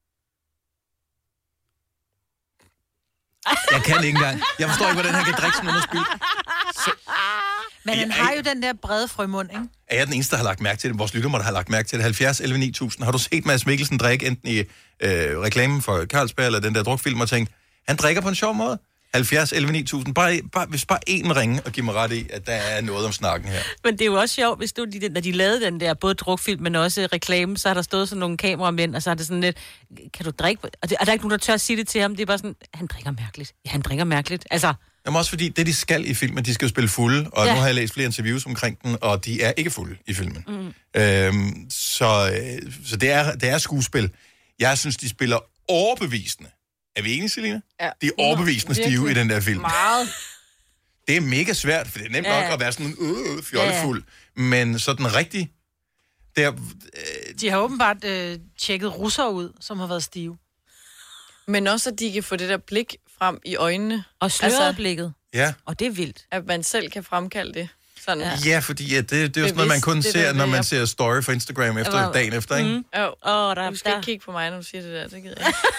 Jeg kan ikke engang. Jeg forstår ikke, hvordan han kan drikke sådan noget spil. Men han har jo den der brede frømund, ikke? Er jeg den eneste, der har lagt mærke til det? Vores lytter må da have lagt mærke til det. 70 11 9000. Har du set Mads Mikkelsen drikke enten i reklamen for Carlsberg eller den der drukfilm og tænkt, han drikker på en sjov måde? 70 11 9000. Hvis bare én ringe og giver mig ret i, at der er noget om snakken her. Men det er jo også sjovt, hvis du, når de lavede den der både drukfilm, men også reklame, så har der stået sådan nogle kameramænd, og så er det sådan lidt, kan du drikke? Og der er ikke nogen, der tør at sige det til ham. Det er bare sådan, han drikker mærkeligt. Ja, han drikker mærkeligt. Altså... Jamen også fordi, det de skal i filmen, de skal jo spille fulde, og nu har jeg læst flere interviews omkring den, og de er ikke fulde i filmen. Så det er skuespil. Jeg synes, de spiller overbevisende. Er vi enige, Selina? Ja. De er overbevisende stive i den der film. Meget. Det er mega svært, for det er nemt nok at være sådan fjollefuld. Men så den rigtige... De har åbenbart tjekket russere ud, som har været stive. Men også, at de kan få det der blik frem i øjnene. Og sløret blikket. Ja. Og det er vildt. At man selv kan fremkalde det. Sådan. Ja, fordi det er jo sådan noget, man kun ser, når man ser story for Instagram dagen efter, ikke? Du skal ikke kigge på mig, når du siger det der. Det gider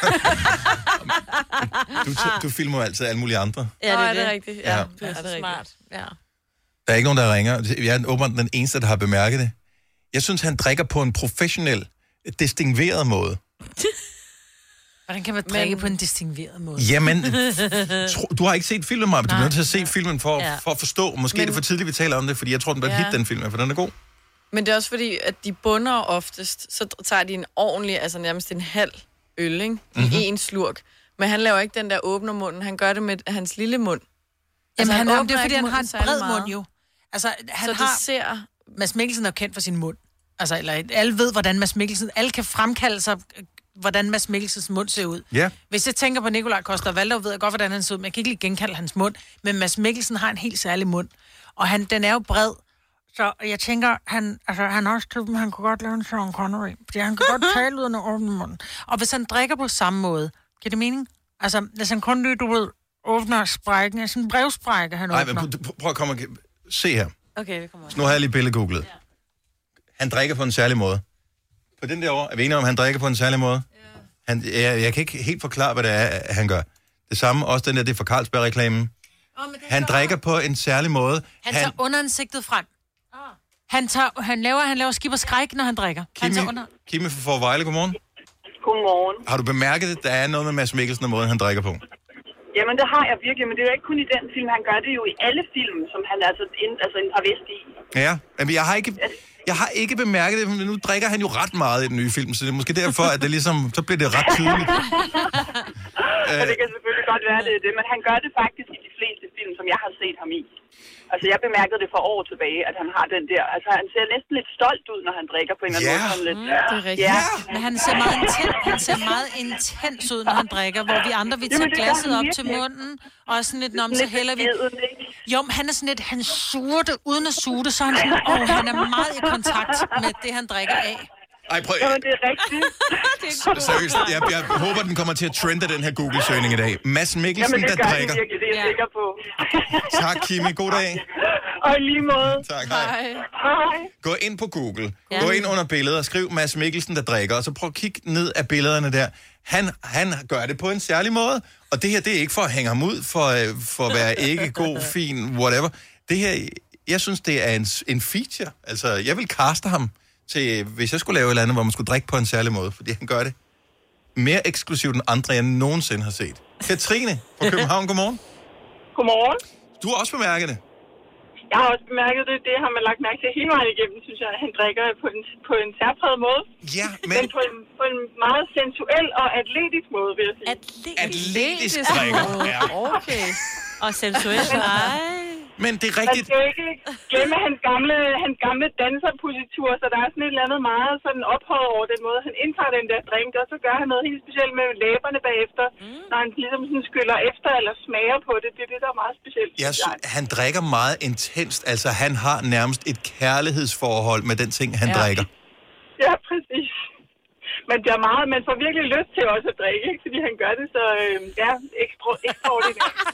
jeg Du filmer jo altid alle mulige andre. Ja, det er rigtigt. Ja, det er så smart. Ja. Der er ikke nogen, der ringer. Jeg er åbenbart den eneste, der har bemærket det. Jeg synes, han drikker på en professionel, distingveret måde. Hvordan kan man drikke på en distingveret måde? Jamen, du har ikke set filmen, Maja, men du er nødt til at se filmen for at forstå. Måske er det for tidligt, vi taler om det, fordi jeg tror, den bliver hit, den film, for den er god. Men det er også fordi, at de bunder oftest, så tager de en ordentlig, altså nærmest en halv øl, ikke? I en slurk. Men han laver ikke den der åbner munden, han gør det med hans lille mund. Jamen, Altså, det er fordi, han har en bred mund jo. Altså, Mads Mikkelsen er kendt for sin mund. Altså, eller alle ved, hvordan Mads Mikkelsen... Alle kan fremkalde sig, hvordan Mads Mikkelsens mund ser ud. Ja. Hvis jeg tænker på Nikolaj Coster-Waldau, ved jeg godt, hvordan han ser ud, men jeg kan ikke lige genkalde hans mund. Men Mads Mikkelsen har en helt særlig mund. Og den er jo bred. Så jeg tænker, han er også typen, han kunne godt lave en Sean Connery. Fordi han kan godt tale uden at åbne munden. Og hvis han drikker på samme måde, giver det mening? Altså, hvis han kun lige, åbner sprækken, altså en brevsprække, han åbner. Nej, men prøv at komme og se her. Okay, det kommer. Så nu har jeg lige billedgooglet. Han drikker på en særlig måde. På den der år, er vi enige om, han drikker på en særlig måde? Ja. Jeg kan ikke helt forklare, hvad det er, han gør. Det samme, også den der, det er for Carlsberg-reklamen. Han drikker på en særlig måde. Han tager underansigtet frem. Han laver skib og skræk, når han drikker. Kimi fra Forvejle, godmorgen. Godmorgen. Har du bemærket, at der er noget med Mads Mikkelsen og måden, han drikker på? Jamen, det har jeg virkelig, men det er jo ikke kun i den film. Han gør det jo i alle film, som han er en travesti i. Ja, men jeg har ikke bemærket det, men nu drikker han jo ret meget i den nye film, så det er måske derfor, at det ligesom, så bliver det ret tydeligt. Og det kan selvfølgelig godt være, det, men han gør det faktisk i de fleste film, som jeg har set ham i. Altså, jeg bemærkede det for år tilbage, at han har den der... Altså, han ser næsten lidt stolt ud, når han drikker på en eller anden måde. Det er rigtigt. Ja. Men han ser meget intens ud, når han drikker, hvor vi andre, vi tager glasset op til munden, og sådan lidt, når så hælder vi... Jo, men han er sådan lidt, han suger det, uden at suge det, så han sådan, han er meget i kontakt med det, han drikker af. Ej, prøv. Jamen, det er rigtigt. Seriøst, jeg håber, den kommer til at trende den her Google-søgning i dag. Mads Mikkelsen, der drikker. Jamen, det er jeg sikker på. Tak, Kimi. God dag. Og lige måde. Tak, hej. Gå ind på Google. Gå ind under billeder og skriv Mads Mikkelsen, der drikker. Og så prøv at kigge ned af billederne der. Han gør det på en særlig måde. Og det her, det er ikke for at hænge ham ud, for at være ikke god, fin, whatever. Det her, jeg synes, det er en feature. Altså, jeg vil kaste ham til, hvis jeg skulle lave et eller andet, hvor man skulle drikke på en særlig måde, fordi han gør det mere eksklusivt end andre, jeg nogensinde har set. Katrine fra København, godmorgen. Godmorgen. Du har også bemærket det. Jeg har også bemærket det. Det har man lagt mærke til hele vejen igennem, synes jeg. Han drikker på en særpræget måde. Ja, men på en meget sensuel og atletisk måde, vil jeg sige. Atletisk drikker, ja. Okay. Og sensuel, nej. Men det er rigtigt. Man skal ikke glemme hans gamle danserpositur, så der er sådan et eller andet meget sådan ophøjet over den måde, han indtager den der drink, og så gør han noget helt specielt med læberne bagefter, når han ligesom sådan skyller efter eller smager på det. Det er det, der er meget specielt. Han drikker meget intenst, altså han har nærmest et kærlighedsforhold med den ting, han drikker. Ja, præcis. Men det er meget, man får virkelig lyst til også at drikke, ikke? Fordi han gør det så ekstraordinært.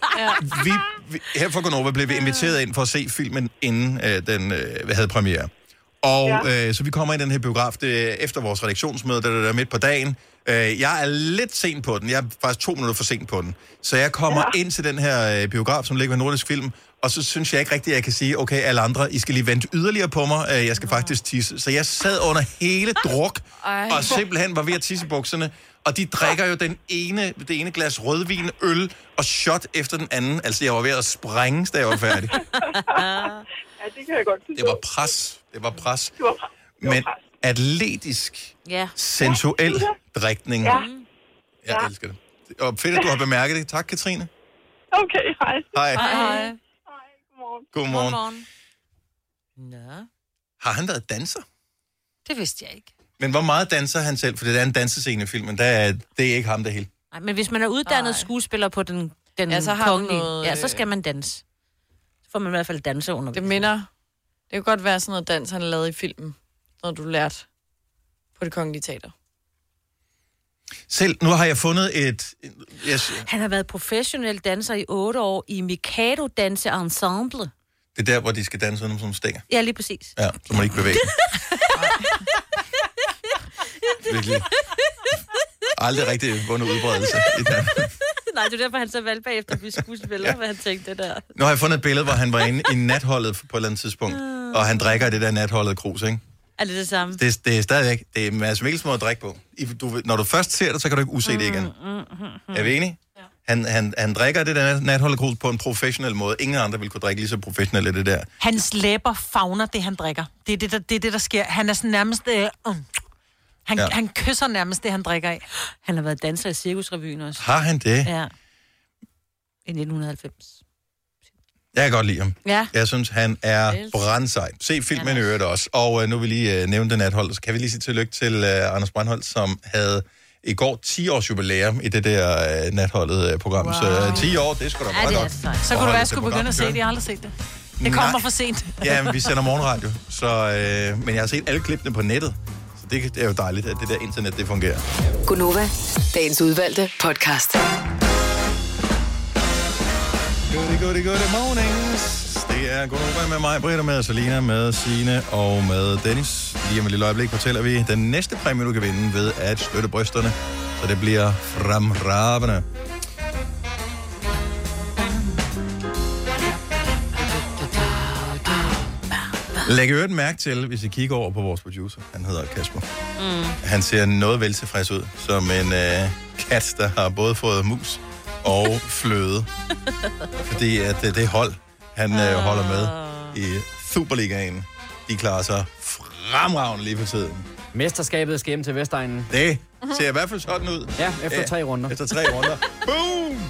Her fra Gonova blev vi inviteret ind for at se filmen, inden den havde premiere. Og så vi kommer i den her biograf efter vores redaktionsmøde, der er midt på dagen. Jeg er lidt sent på den. Jeg er faktisk 2 minutter for sent på den. Så jeg kommer ind til den her biograf, som ligger ved Nordisk Film, og så synes jeg ikke rigtigt, at jeg kan sige, okay, alle andre, I skal lige vente yderligere på mig. Jeg skal faktisk tisse. Så jeg sad under hele druk, og simpelthen var ved at tisse bukserne. Og de drikker jo det ene glas rødvin, øl og shot efter den anden. Altså, jeg var ved at sprænge, da jeg var færdig. Ja, det kan jeg godt forstå. Det var pres. Men atletisk, sensuel drikning. Ja. Jeg elsker det. Og fedt, at du har bemærket det. Tak, Katrine. Okay, hej. Hej. Godmorgen. Nå. Har han været danser? Det vidste jeg ikke. Men hvor meget danser han selv? For det er en dansescene i filmen. Det er ikke ham det hele. Nej, men hvis man er uddannet skuespiller på den så har kongelige, noget, så skal man danse. Så får man i hvert fald danse under. Det kan godt være sådan noget dans, han har lavet i filmen, når du lærte på Det Kongelige Teater. Selv, nu har jeg fundet et... Han har været professionel danser i 8 år i Mikado Danse Ensemble. Det er der, hvor de skal danse under sådan nogle stænger. Ja, lige præcis. Ja, så må de ikke bevæge dem. Virkelig. Aldrig rigtig vundet udbredelse i Danmark. Nej, det er derfor, han så valgte bagefter at blive skuespiller, hvad han tænkte det der. Nu har jeg fundet et billede, hvor han var inde i natholdet på et eller andet tidspunkt, og han drikker det der natholdet krus, ikke? Er det samme? Det er stadigvæk, det er Mads Mikkels måde at drikke på. Når du først ser det, så kan du ikke use det igen. Er vi enige? Han drikker det der natholdet krus på en professionel måde. Ingen andre vil kunne drikke lige så professionelt af det der. Hans læber favner det, han drikker. Det er det, der sker. Han er sådan nærmest... Han kysser nærmest det, han drikker af. Han har været danser i Cirkusrevyen også. Har han det? Ja. I 1990. Jeg kan godt lide ham. Ja. Jeg synes, han er brandsej. Se filmen i øvrigt også. Og nu vil vi lige nævne det nathold. Så kan vi lige sige tillykke til Anders Brandholt, som havde i går 10 års jubilæum i det der natholdet-program. Wow. Så 10 år, det skulle da meget godt. Så kunne du være, at jeg skulle begynde at se det. Jeg har aldrig set det. Det kommer for sent. Ja, men vi sender morgenradio. Så, men jeg har set alle klippene på nettet. Så det er jo dejligt, at det der internet, det fungerer. Gunova, dagens udvalgte podcast. Good mornings. Det er Gunova med mig, Britta, med Selina, med Signe og med Dennis. Lige om et lille øjeblik fortæller vi den næste præmie, du kan vinde ved at støtte brysterne. Så det bliver fremragende. Læg øvrigt mærke til, hvis I kigger over på vores producer. Han hedder Kasper. Han ser noget vel tilfreds ud, som en kat, der har både fået mus og fløde. Fordi at det hold, han holder med i Superligaen, de klarer sig fremragende lige for tiden. Mesterskabet skal hjem til Vestegnen. Det ser i hvert fald sådan ud. Ja, efter 3 runder. Efter 3 runder. Boom!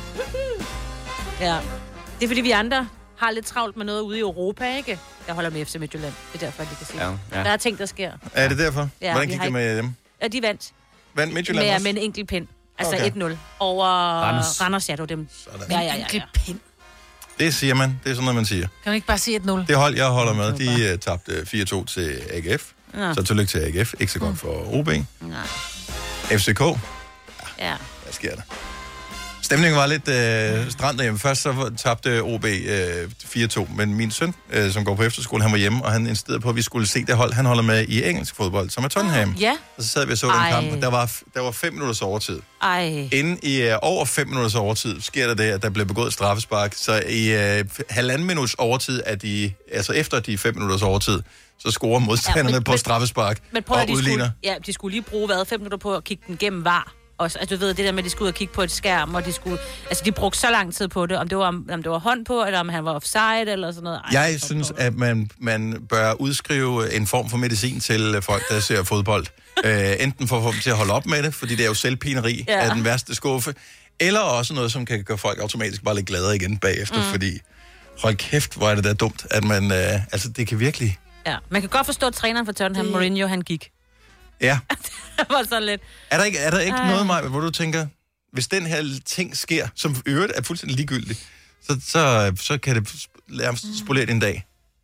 Ja, det er fordi vi andre har lidt travlt med noget ude i Europa, ikke? Jeg holder med FC Midtjylland. Det er derfor, de kan se. Ja. Der er ting, der sker. Er det derfor? Ja, hvordan gik det med dem? Ja, de vandt. Vandt Midtjylland også? Med en enkelt pind. Altså Okay. 1-0 over Randers. Ja, det var dem. Sådan. Ja. Enkelt pind. Det siger man. Det er sådan noget, man siger. Kan man ikke bare sige 1-0? Det hold, jeg holder med, de tabte 4-2 til AGF. Ja. Så tillykke til AGF. Ikke så godt for OB. Nej. FCK. Ja. Hvad sker der? Stemningen var lidt strand derhjemme. Først så tabte OB 4-2, men min søn, som går på efterskole, han var hjemme, og han insisterede på, at vi skulle se det hold, han holder med i engelsk fodbold, som er Tottenham. Ja. Og så sad vi og så den kamp, og der var 5 minutters overtid. Inden i over 5 minutters overtid sker der det, at der blev begået straffespark. Så i 1,5 minuts overtid, efter de 5 minutters overtid, så scorer modstanderne på straffespark og udligner. De skulle lige bruge 5 minutter på at kigge den gennem VAR. Også, altså, du ved, det der med, at de skulle ud og kigge på et skærm, og de brugte så lang tid på det, om det var hånd på, eller om han var offside, eller sådan noget. Jeg synes, at man bør udskrive en form for medicin til folk, der ser fodbold. Enten for at få dem til at holde op med det, fordi det er jo selvpineri af den værste skuffe, eller også noget, som kan gøre folk automatisk bare lidt gladere igen bagefter, fordi hold kæft, hvor er det da dumt, at man, det kan virkelig... Ja, man kan godt forstå, at træneren for Tottenham, Mourinho, han gik. Ja. Det var så lidt. Er der ikke noget, Maja, hvor du tænker, hvis den her ting sker, som i øvrigt er fuldstændig ligegyldigt, så kan det spolere din dag?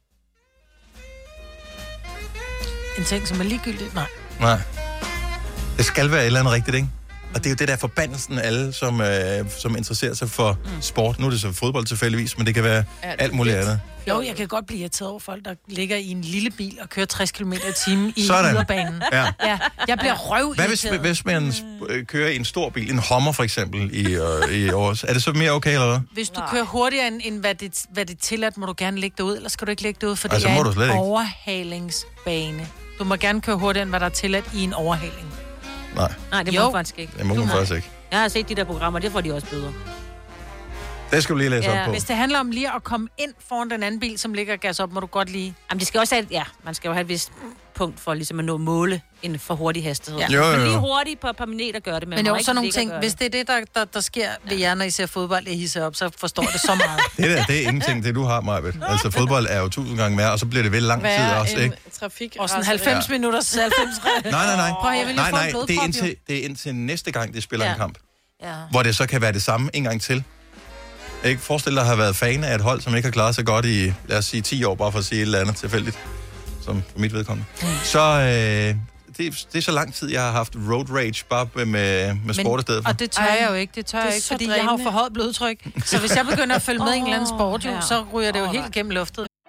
En ting, som er ligegyldigt? Nej. Det skal være et eller andet rigtigt, ikke? Og det er jo det der forbandelsen alle, som interesserer sig for sport. Nu er det så fodbold tilfældigvis, men det kan være alt muligt andet. Jo, jeg kan godt blive irriteret over folk, der ligger i en lille bil og kører 60 km/t i yderbanen. Ja. Jeg bliver røvirriteret. Hvad hvis man kører i en stor bil, en Hummer for eksempel, i års? Er det så mere okay, eller hvad? Hvis du kører hurtigere end hvad det er tilladt, må du gerne lægge det ud, eller skal du ikke lægge det ud, for det Altså, er en overhalingsbane. Du må gerne køre hurtigere, end hvad der er tilladt i en overhaling. Nej, det må man faktisk ikke. Det må man faktisk ikke. Jeg har set de der programmer, det får de også bøder. Det skal du lige læse op på. Hvis det handler om lige at komme ind foran den anden bil, som ligger gas op, må du godt lige... Jamen, de skal også have, man skal jo have et vist punkt for ligesom at nå måle en for hurtig hastighed. Jo. Men lige hurtigt på et par minutter gør det. Men jo, sådan nogle ting, hvis det er det, der sker ved jer, når I ser fodbold, jeg hisser op, så forstår det så meget. Det er ingenting, det du har, Majbet. Altså, fodbold er jo 1000 gange mere, og så bliver det vel lang tid også, ikke? Og sådan 90 minutters 90 Nej. Prøv, jeg vil lige få en blodprop, det er indtil næste gang, de spiller en kamp. Ja. Hvor det så kan være det samme en gang til. Ikke forestil dig at have været fan af et hold, som ikke har klaret sig godt i, lad os sige, 10 år, bare for at sige et eller andet tilfældigt, som for mit vedkommende. Så det er så lang tid, jeg har haft road rage bare med sport i stedet for. Og det tør jeg jo ikke, fordi jeg har jo for højt blodtryk. Så hvis jeg begynder at følge med i en eller anden sport, så ryger det jo helt gennem luftet.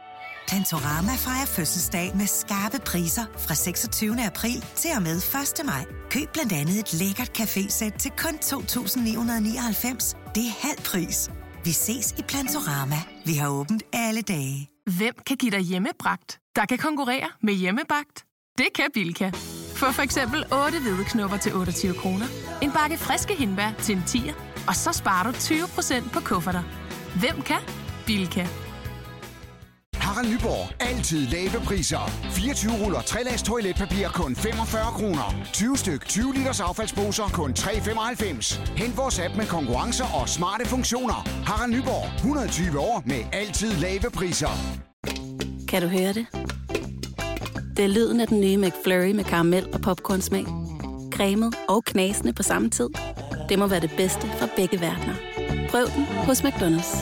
Plantorama fejrer fødselsdag med skarpe priser fra 26. april til og med 1. maj. Køb blandt andet et lækkert cafésæt til kun 2.999. Det er halv pris. Vi ses i Plantorama. Vi har åbent alle dage. Hvem kan give dig hjemmebragt, der kan konkurrere med Hjemmebagt? Det kan Bilka. Få for eksempel 8 hvedeknupper til 28 kroner, en bakke friske hindbær til en 10'er, og så sparer du 20% på kufferter. Hvem kan? Bilka. Harald Nyborg. Altid lave priser. 24 ruller 3-lags toiletpapir kun 45 kroner. 20 styk 20 liters affaldsposer kun 3,95. Hent vores app med konkurrencer og smarte funktioner. Harald Nyborg. 120 år med altid lave priser. Kan du høre det? Det er lyden af den nye McFlurry med karamel og popcornsmag. Cremet og knasende på samme tid. Det må være det bedste fra begge verdener. Prøv den hos McDonald's.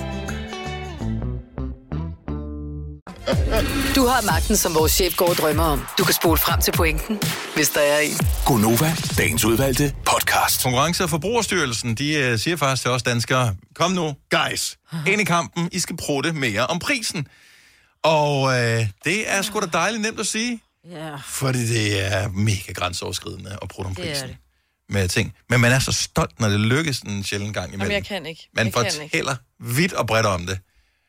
Du har magten, som vores chef går og drømmer om. Du kan spole frem til pointen, hvis der er en. Gonova, dagens udvalgte podcast. Konkurrence- og Forbrugerstyrelsen, de siger faktisk til os danskere, kom nu, guys, ind i kampen, I skal prutte mere om prisen. Og det er sgu da dejligt nemt at sige, fordi det er mega grænseoverskridende at prutte om prisen. Det med ting. Men man er så stolt, når det lykkes en sjældent gang imellem. Jamen, jeg kan ikke. Man fortæller vidt og bredt om det.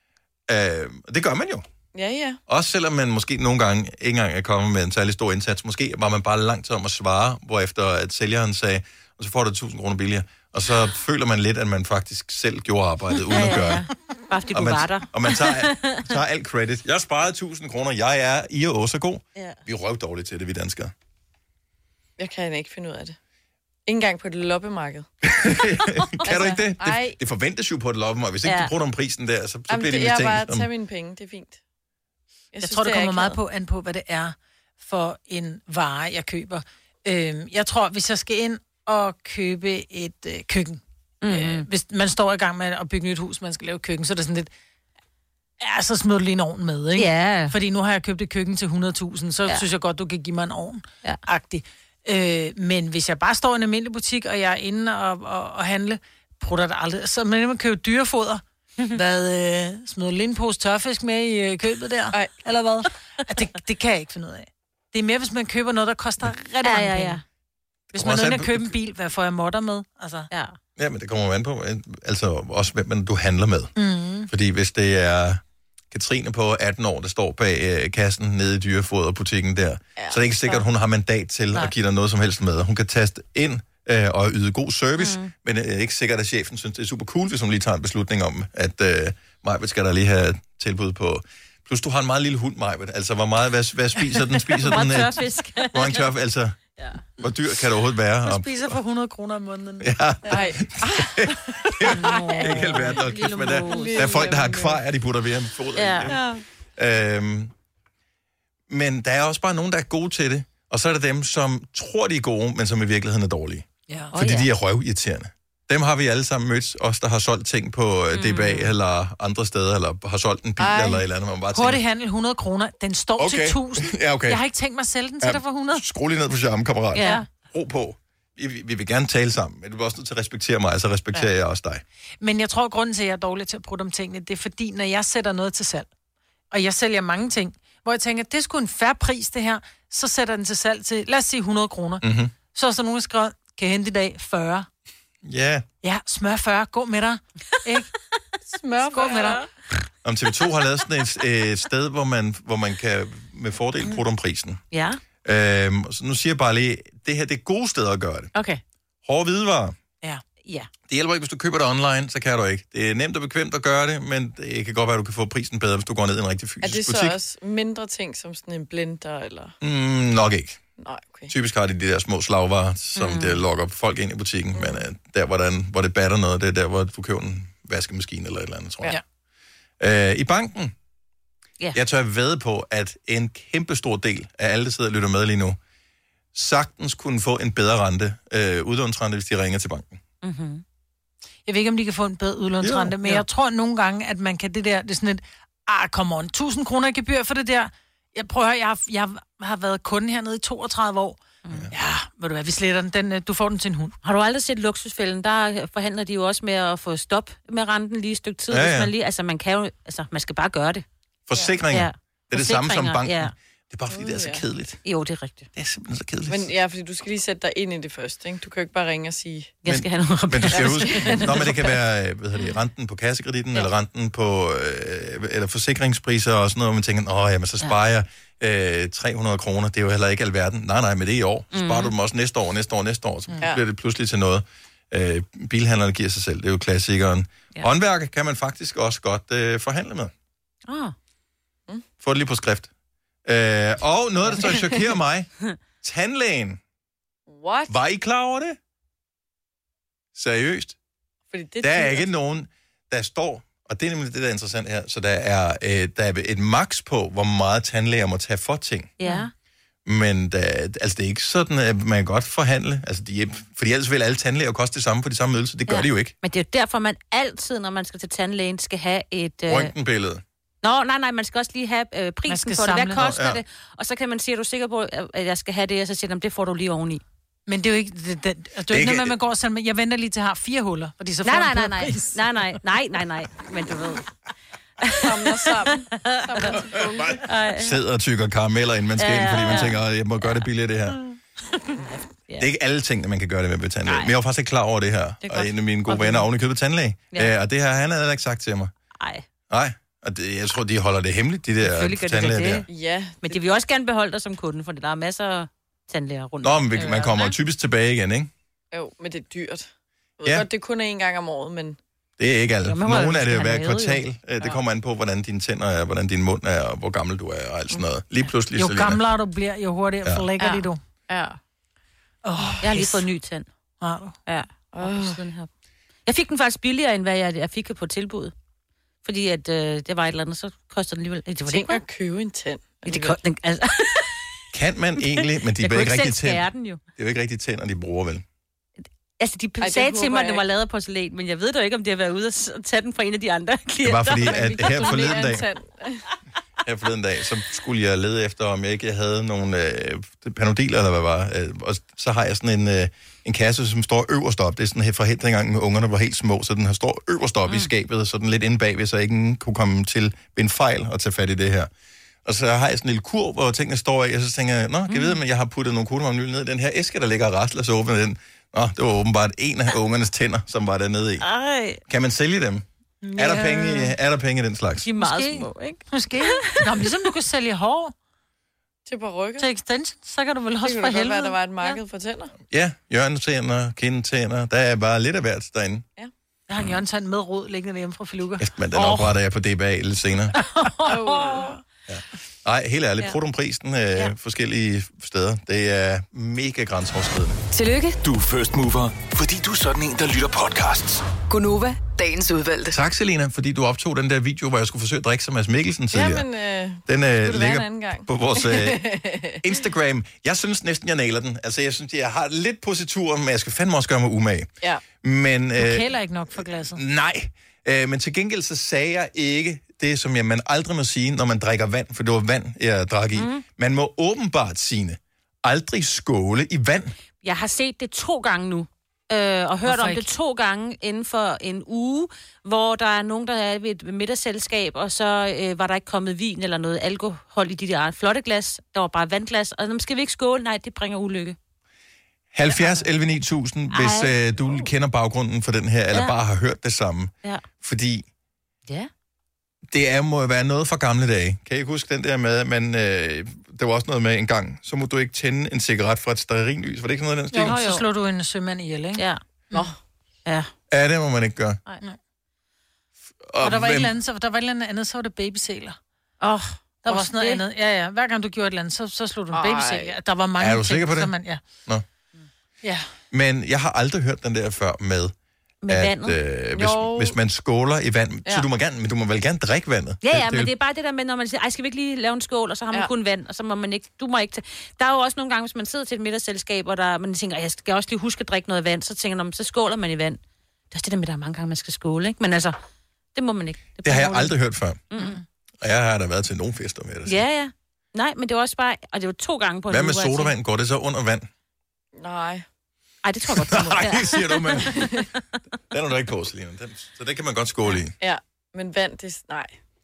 Det gør man jo. Ja. Også selvom man måske nogle gange ikke engang er kommet med en særlig stor indsats. Måske var man bare langt om at svare, hvorefter at sælgeren sagde, og så får du 1.000 kroner billigere. Og så føler man lidt, at man faktisk selv gjorde arbejdet, uden at gøre det. Bare fordi du var der. Og man tager alt credit. Jeg sparede 1.000 kroner. Jeg er i og også god. Ja. Vi er røvdårlige til det, vi danskere. Jeg kan ikke finde ud af det. Ikke engang på et loppemarked. Kan du ikke det? Det forventes jo på et loppemarked. Hvis ikke du bruger om prisen der, så bliver det mistænkt. Jeg bare tage mine penge. Det er fint. Jeg tror, det kommer meget an på, hvad det er for en vare, jeg køber. Jeg tror, hvis jeg skal ind og købe et køkken, hvis man står i gang med at bygge et hus, man skal lave køkken, så er det sådan lidt, så smider du lige en ovn med, ikke? Ja. Fordi nu har jeg købt et køkken til 100.000, så synes jeg godt, du kan give mig en ovn-agtig. Men hvis jeg bare står i en almindelig butik, og jeg er inde og handle, prutter det aldrig. Så man køber dyrefoder. Smider du lige en pose tørfisk med i købet der? Ej. Eller hvad? Det kan jeg ikke finde ud af. Det er mere, hvis man køber noget, der koster rigtig mange penge. Hvis man er inde og købe en bil, hvad får jeg modder med? Altså. Ja, men det kommer an på. Altså også, hvem du handler med. Fordi hvis det er Katrine på 18 år, der står bag kassen nede i dyrefoderbutikken der, så er det ikke sikkert, at hun har mandat til at give dig noget som helst med. Hun kan taste ind og yde god service, men det er ikke sikkert, at chefen synes, det er super cool, hvis hun lige tager en beslutning om, at Majbet skal der lige have tilbud på. Plus, du har en meget lille hund, Majbet. Altså, hvad spiser den? Spiser den tørfisk. Hvor mange tørfisk? Altså, hvor dyr kan det overhovedet være? Du spiser for 100 kroner om måneden. Ja. Nej. Det er ikke helt værd, men der er folk, der har akvarier, de putter ved en foder. Ja. Men der er også bare nogen, der er gode til det. Og så er det dem, som tror, de er gode, men som i virkeligheden er dårlige. Ja. Fordi de er røvirriterende. Dem har vi alle sammen mødt, os der har solgt ting på DBA eller andre steder, eller har solgt en bil eller et eller andet. Man bare hurtig handel, 100 kroner. Den står til 1.000. Ja, okay. Jeg har ikke tænkt mig at sælge den til dig for 100. Skru lige ned på charme, kammerat. Ja. Ro på. Vi vil gerne tale sammen, men du er også nødt til at respektere mig, så respekterer jeg også dig. Men jeg tror, grunden til, at jeg er dårlig til at bruge om tingene, det er fordi, når jeg sætter noget til salg, og jeg sælger mange ting, hvor jeg tænker, det er sgu en fair pris, det her, så sætter den til salg til, lad os sige 100 kroner. Mm-hmm. Så er der nogen, der skriver, kan jeg hente i dag 40? Ja. Ja, smør 40, gå med dig. Ikke? Smør, gå med dig. Om TV2 har lavet sådan et sted, hvor man kan med fordel bruge om prisen. Ja. Så nu siger jeg bare lige, det her det er gode steder at gøre det. Okay. Hårde hvidevarer. Ja. Det hjælper ikke, hvis du køber det online, så kan du ikke. Det er nemt og bekvemt at gøre det, men det kan godt være, at du kan få prisen bedre, hvis du går ned i en rigtig fysisk butik. Er det så også mindre ting, som sådan en blender, eller? Nok ikke. Nej, okay. Typisk har de der små slagvarer, som det lokker folk ind i butikken, men der, hvor det batter noget, det er der, hvor du køber en vaskemaskine eller et eller andet, tror jeg. Ja. I banken, jeg tør vædde på, at en kæmpestor del af alle, der sidder og lytter med lige nu, sagtens kunne få en bedre rente, udlånsrente, hvis de ringer til banken. Mm-hmm. Jeg ved ikke, om de kan få en bedre udlånsrente, men jeg tror nogle gange, at man kan det er sådan et, come on, 1.000 kroner i gebyr for det der. Jeg prøver at høre, jeg har været kunde hernede i 32 år. Ja, ved du hvad, vi sletter den. Du får den til en hund. Har du aldrig set Luksusfælden? Der forhandler de jo også med at få stop med renten lige et stykke tid. Ja. Hvis man lige, altså man kan jo, altså man skal bare gøre det. Forsikringer. er det samme som banken. Ja. Det er bare fordi, det er så kedeligt. Jo, det er rigtigt. Det er simpelthen så kedeligt. Men ja, fordi du skal lige sætte dig ind i det først, ikke? Du kan jo ikke bare ringe og sige... Jeg skal have noget rabat. Men du skal huske... Nå, men det kan være renten på kassekreditten, eller renten på eller forsikringspriser og sådan noget, hvor man tænker, jamen så sparer jeg 300 kroner. Det er jo heller ikke alverden. Nej, men det er i år. Sparer du dem også næste år, så bliver det pludselig til noget. Bilhandlerne giver sig selv. Det er jo klassikeren. Håndværk kan man faktisk også godt forhandle med. Få det lige på skrift. Og noget, der så chokerer mig. Tandlægen. What? Var I klar over det? Seriøst? Fordi det der er ikke nogen, der står, og det er nemlig det, der er interessant her, så der er et maks på, hvor meget tandlæger må tage for ting. Ja. Men det er ikke sådan, at man kan godt forhandle. Altså, fordi ellers vil alle tandlæger koste det samme for de samme ydelser. Det gør de jo ikke. Men det er jo derfor, man altid, når man skal til tandlægen, skal have et... Røntgenbillede. Nej, man skal også lige have prisen for det. Hvad koster det? Og så kan man sige, at du er sikker på, at jeg skal have det, og så siger de, det får du lige oveni. Men det er jo ikke... Det er ikke noget med, at man går sådan, jeg venter lige til at have 4 huller, fordi så får Nej, men du ved... Samler sammen. Sidder og tykker karameller, inden man skal ind, fordi man tænker, jeg må gøre det billigere, det her. Det er ikke alle tingene, man kan gøre det med tandlæge. Men jeg var faktisk ikke klar over det her. Og en af mine gode venner oven i købet tandlæge. Og det her, han havde ikke sagt til mig. Nej. Og jeg tror, de holder det hemmeligt, de der tandlæger der. Ja. Men de vil også gerne beholde dig som kunde, for der er masser af tandlæger rundt. Nå, men man kommer typisk tilbage igen, ikke? Jo, men det er dyrt. Jeg ved godt, det kun er 1 gang om året, men... Det er ikke alle. Nogle af det er hver kvartal. Det kommer an på, hvordan dine tænder er, hvordan din mund er, og hvor gammel du er, og alt sådan noget. Lige pludselig, jo gamlere du bliver, jo hurtigere forlægger de du. Ja. Jeg har lige fået ny tand. Ja. Jeg fik den faktisk billigere, end hvad jeg fik på tilbud. Fordi at det var et eller andet, så koster den alligevel... Tænk at købe en tand. Kan man egentlig, men de er ikke rigtig tænder. Det er jo ikke rigtig tænder, de bruger vel? Altså, de sagde til mig, at det var lavet af porcelæn, men jeg ved da ikke, om det har været ude og tage den fra en af de andre klienter. Det var fordi, at her forleden dag, så skulle jeg lede efter, om jeg ikke havde nogle panodiler, eller hvad var. Og så har jeg sådan en kasse, som står øverst op. Det er sådan her fra helt dengang med ungerne var helt små, så den har står øverst op i skabet, så den lidt inde bagved, så jeg ikke kunne komme til ved en fejl og tage fat i det her. Og så har jeg sådan en lille kurv, hvor tingene står i, og så tænker jeg, kan jeg vide, men jeg har puttet nogle kodemamnyl ned i den her æske, der ligger og rasler, så åbner den. Det var åbenbart en af ungernes tænder, som var dernede i. Kan man sælge dem? Ja. Er der penge i den slags? De er meget små, ikke? Måske. Nå, men ligesom du kan sælge hår. Til parykker. Til extension, så kan du vel også for helvede. Det kunne være, der var et marked for tænder. Ja, hjørnetænder, kindtænder. Der er bare lidt af hvert derinde. Ja. Jeg har en hjørnetand med rod liggende hjemme fra Filuka. Men den opretter jeg på DBA lidt senere. Nej, helt ærligt. Protonprisen forskellige steder. Det er mega grænseoverskridende. Tillykke. Du er first mover, fordi du er sådan en, der lytter podcasts. Gunova, dagens udvalgte. Tak, Selina, fordi du optog den der video, hvor jeg skulle forsøge at drikke som Mads Mikkelsen tidligere. Jamen, den ligger på vores Instagram. Jeg synes næsten, jeg nailer den. Altså, jeg synes, jeg har lidt positur, men jeg skal fandme også gøre mig umage. Ja. Men, du kælder ikke nok for glasset. Nej, men til gengæld så sagde jeg ikke det, som man aldrig må sige, når man drikker vand, for det var vand, jeg drak i. Man må åbenbart, Signe, aldrig skåle i vand. Jeg har set det 2 gange nu, og hørt om det 2 gange inden for en uge, hvor der er nogen, der er ved et middagsselskab, og så var der ikke kommet vin eller noget alkohol i de der flotte glas. Der var bare vandglas, og dem skal vi ikke skåle. Nej, det bringer ulykke. 70 11 9000, hvis du kender baggrunden for den her, eller bare har hørt det samme. Ja. Fordi det må jo være noget fra gamle dage. Kan I ikke huske den der med, at man, der var også noget med en gang, så må du ikke tænde en cigaret fra et stearinlys. Var det ikke sådan noget af den stil? Jo, så slår du en sømand ihjel, ikke? Ja. Nå. Ja. Ja, det må man ikke gøre. Nej. Og der var et eller andet, så var det babysæler. Der var sådan noget andet. Ja. Hver gang du gjorde et eller andet, så slog du en babysæler. Der var mange ting. Er du sikker på det? Man, Nå. Ja. Men jeg har aldrig hørt den der før med hvis man skåler i vand, så du må vel gerne drikke vandet. Ja, men det er bare det der med, når man siger, skal vi ikke lige lave en skål, og så har man kun vand, og så må man ikke, du må ikke Der er jo også nogle gange, hvis man sidder til et middagsselskab, og man tænker, jeg skal også lige huske at drikke noget vand, så tænker man, så skåler man i vand. Det er også det der med, der er mange gange, man skal skåle, ikke? Men altså, det må man ikke. Det har jeg aldrig hørt før. Og jeg har da været til nogle fester med det. Ja. Nej, men det var også bare, og det var 2 gange på en uge. Hvad med sodavand? Går det så under vand? Nej. Ej, det tror jeg godt. Nej, siger du, men den er du ikke på, Selina. Så det kan man godt skåle i. Ja, men vand, det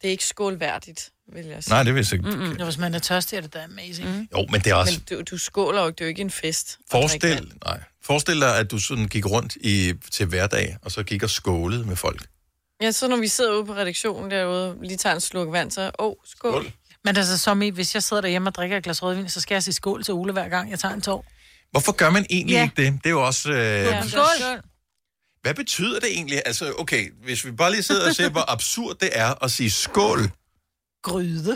Det er ikke skålværdigt, vil jeg sige. Nej, det vil jeg ikke. Ja, hvis man er tørstig, er det da amazing. Jo, men det er også... Men du skåler jo ikke, det er jo ikke en fest. Forestil dig, at du sådan gik rundt til hverdag, og så gik og skålede med folk. Ja, så når vi sidder ude på redaktionen derude, lige tager en slurk vand, så skål. Men altså, som i, hvis jeg sidder derhjemme og drikker et glas rødvin, så skal jeg sige skål til Ole hver gang, jeg tager en tår. Hvorfor gør man egentlig ikke det? Det er jo også... Skål! Hvad betyder det egentlig? Altså, okay, hvis vi bare lige sidder og ser, hvor absurd det er at sige skål. Gryde.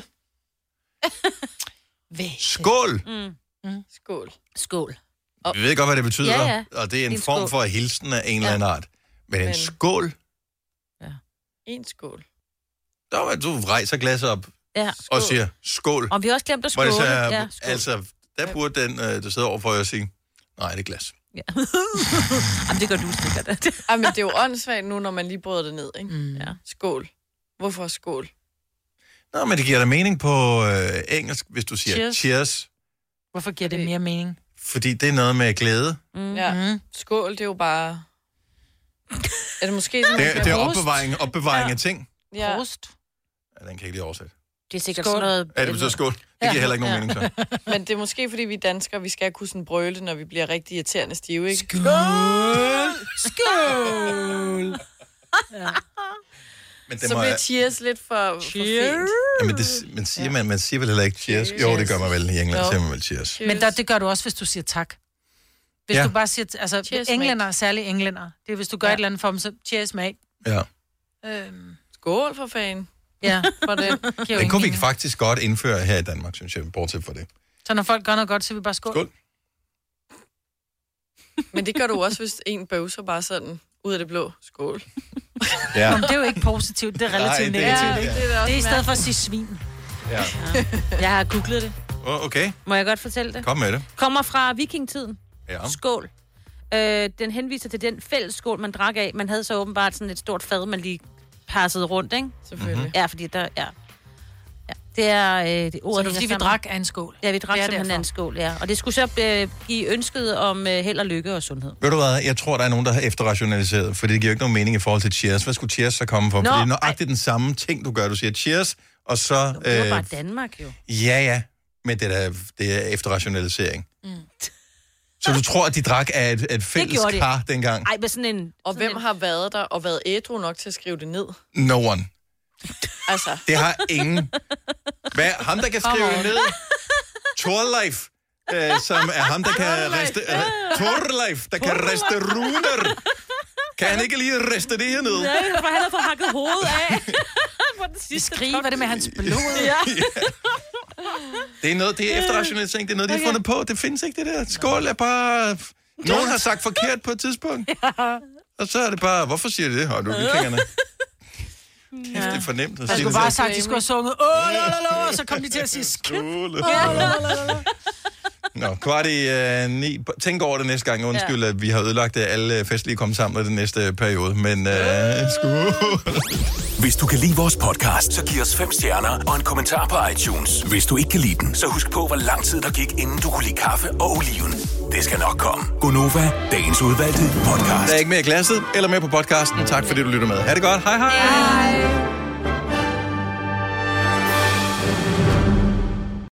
Skål! Skål. Skål. Vi ved godt, hvad det betyder, Ja. og det er en En form skål. for hilsen af en eller anden art. Men en skål? En skål. Du rejser glasset op Ja. og siger skål. Og vi har også glemt at Hvor skåle. det så, Ja, skål. altså, der burde den, der sidder overfor jer, sige, nej, det er glas. Ja. Jamen, det gør du sikkert. Ej, men det er jo åndssvagt nu, når man lige bryder det ned, ikke? Ja. Skål. Hvorfor skål? Nå, men det giver da mening på engelsk, hvis du siger cheers. Hvorfor giver det mere mening? Fordi det er noget med glæde. Ja. Skål, det er jo bare... Er det måske sådan, Det er opbevaring af ting. Ja. Prost. Ja, den kan jeg ikke lige oversætte. Det er sikkert sådan noget... Ja, det betyder skål. Det giver heller ikke nogen mening, så. Men det er måske, fordi vi danskere, vi skal kunne sådan brøle, når vi bliver rigtig irriterende stive, ikke? Skål! Skål! Ja. Men Så bliver cheers lidt for fint. Ja, men man siger vel heller ikke cheers. Jo, det gør man vel i England, siger man vel cheers. Men det gør du også, hvis du siger tak. Hvis du bare siger, altså cheers, englænder, særligt englænder, det er, hvis du gør et eller andet for dem, så cheers, mate. Ja. Skål for fanden. Ja, for det. Den kunne vi faktisk godt indføre her i Danmark, synes jeg, bortset for det. Så når folk gør noget godt, så vi bare skål. Skål. Men det gør du også, hvis en bøvser bare sådan ud af det blå. Skål. Ja. Jamen, det er jo ikke positivt, det er relativt negativt. Ikke? Det er i stedet for at sige svin. Ja. Jeg har googlet det. Okay. Må jeg godt fortælle det? Kom med det. Kommer fra vikingtiden. Ja. Skål. Den henviser til den fælles skål, man drak af. Man havde så åbenbart sådan et stort fad, man lige passede rundt, ikke? Selvfølgelig. Ja, fordi der... Ja. Det er det ordet, Så det er, fordi vi drak af en skål. Ja, vi drak simpelthen derfor. af en skål, ja. Og det skulle så give ønsket om held og lykke og sundhed. Ved du hvad, jeg tror, der er nogen, der har efterrationaliseret, for det giver jo ikke nogen mening i forhold til cheers. Hvad skulle cheers så komme for? For det er nøjagtigt den samme ting, du gør. Du siger cheers, og så... Det var bare Danmark, jo. Ja, men det er efterrationalisering. Så du tror, at de drak af et fælles kar dengang? Ej, men sådan en... Og hvem har været der og været ædru nok til at skrive det ned? No one. Altså. Det har ingen. Hvad? Ham, der kan skrive det ned? Torleif, som er ham, der kan riste... Torleif, der kan riste runer. Kan han ikke lige riste det her ned? Nej, for han har fået hakket hovedet af. Skrive, hvad det med hans blod? Ja. Det er noget, det er efterrationalisering. Det er noget, de har fundet på. Det findes ikke, det der. Skål er bare... Nogen har sagt forkert på et tidspunkt. Og så er det bare... Hvorfor siger de det? Har du vikingerne? Kæft, det er fornemt at sige det. Jeg skulle bare have sagt, at de skulle have sunget, og så kom de til at sige skål. Nå, 8:45. Tænk over det næste gang. Undskyld, at vi har ødelagt alle festlige komsamler den næste periode. Men skål. Hvis du kan lide vores podcast, så giv os 5 stjerner og en kommentar på iTunes. Hvis du ikke kan lide den, så husk på, hvor lang tid der gik, inden du kunne lide kaffe og oliven. Det skal nok komme. Gonova, dagens udvalgte podcast. Der er ikke mere i glasset eller mere på podcasten. Tak fordi du lytter med. Ha' det godt. Hej hej.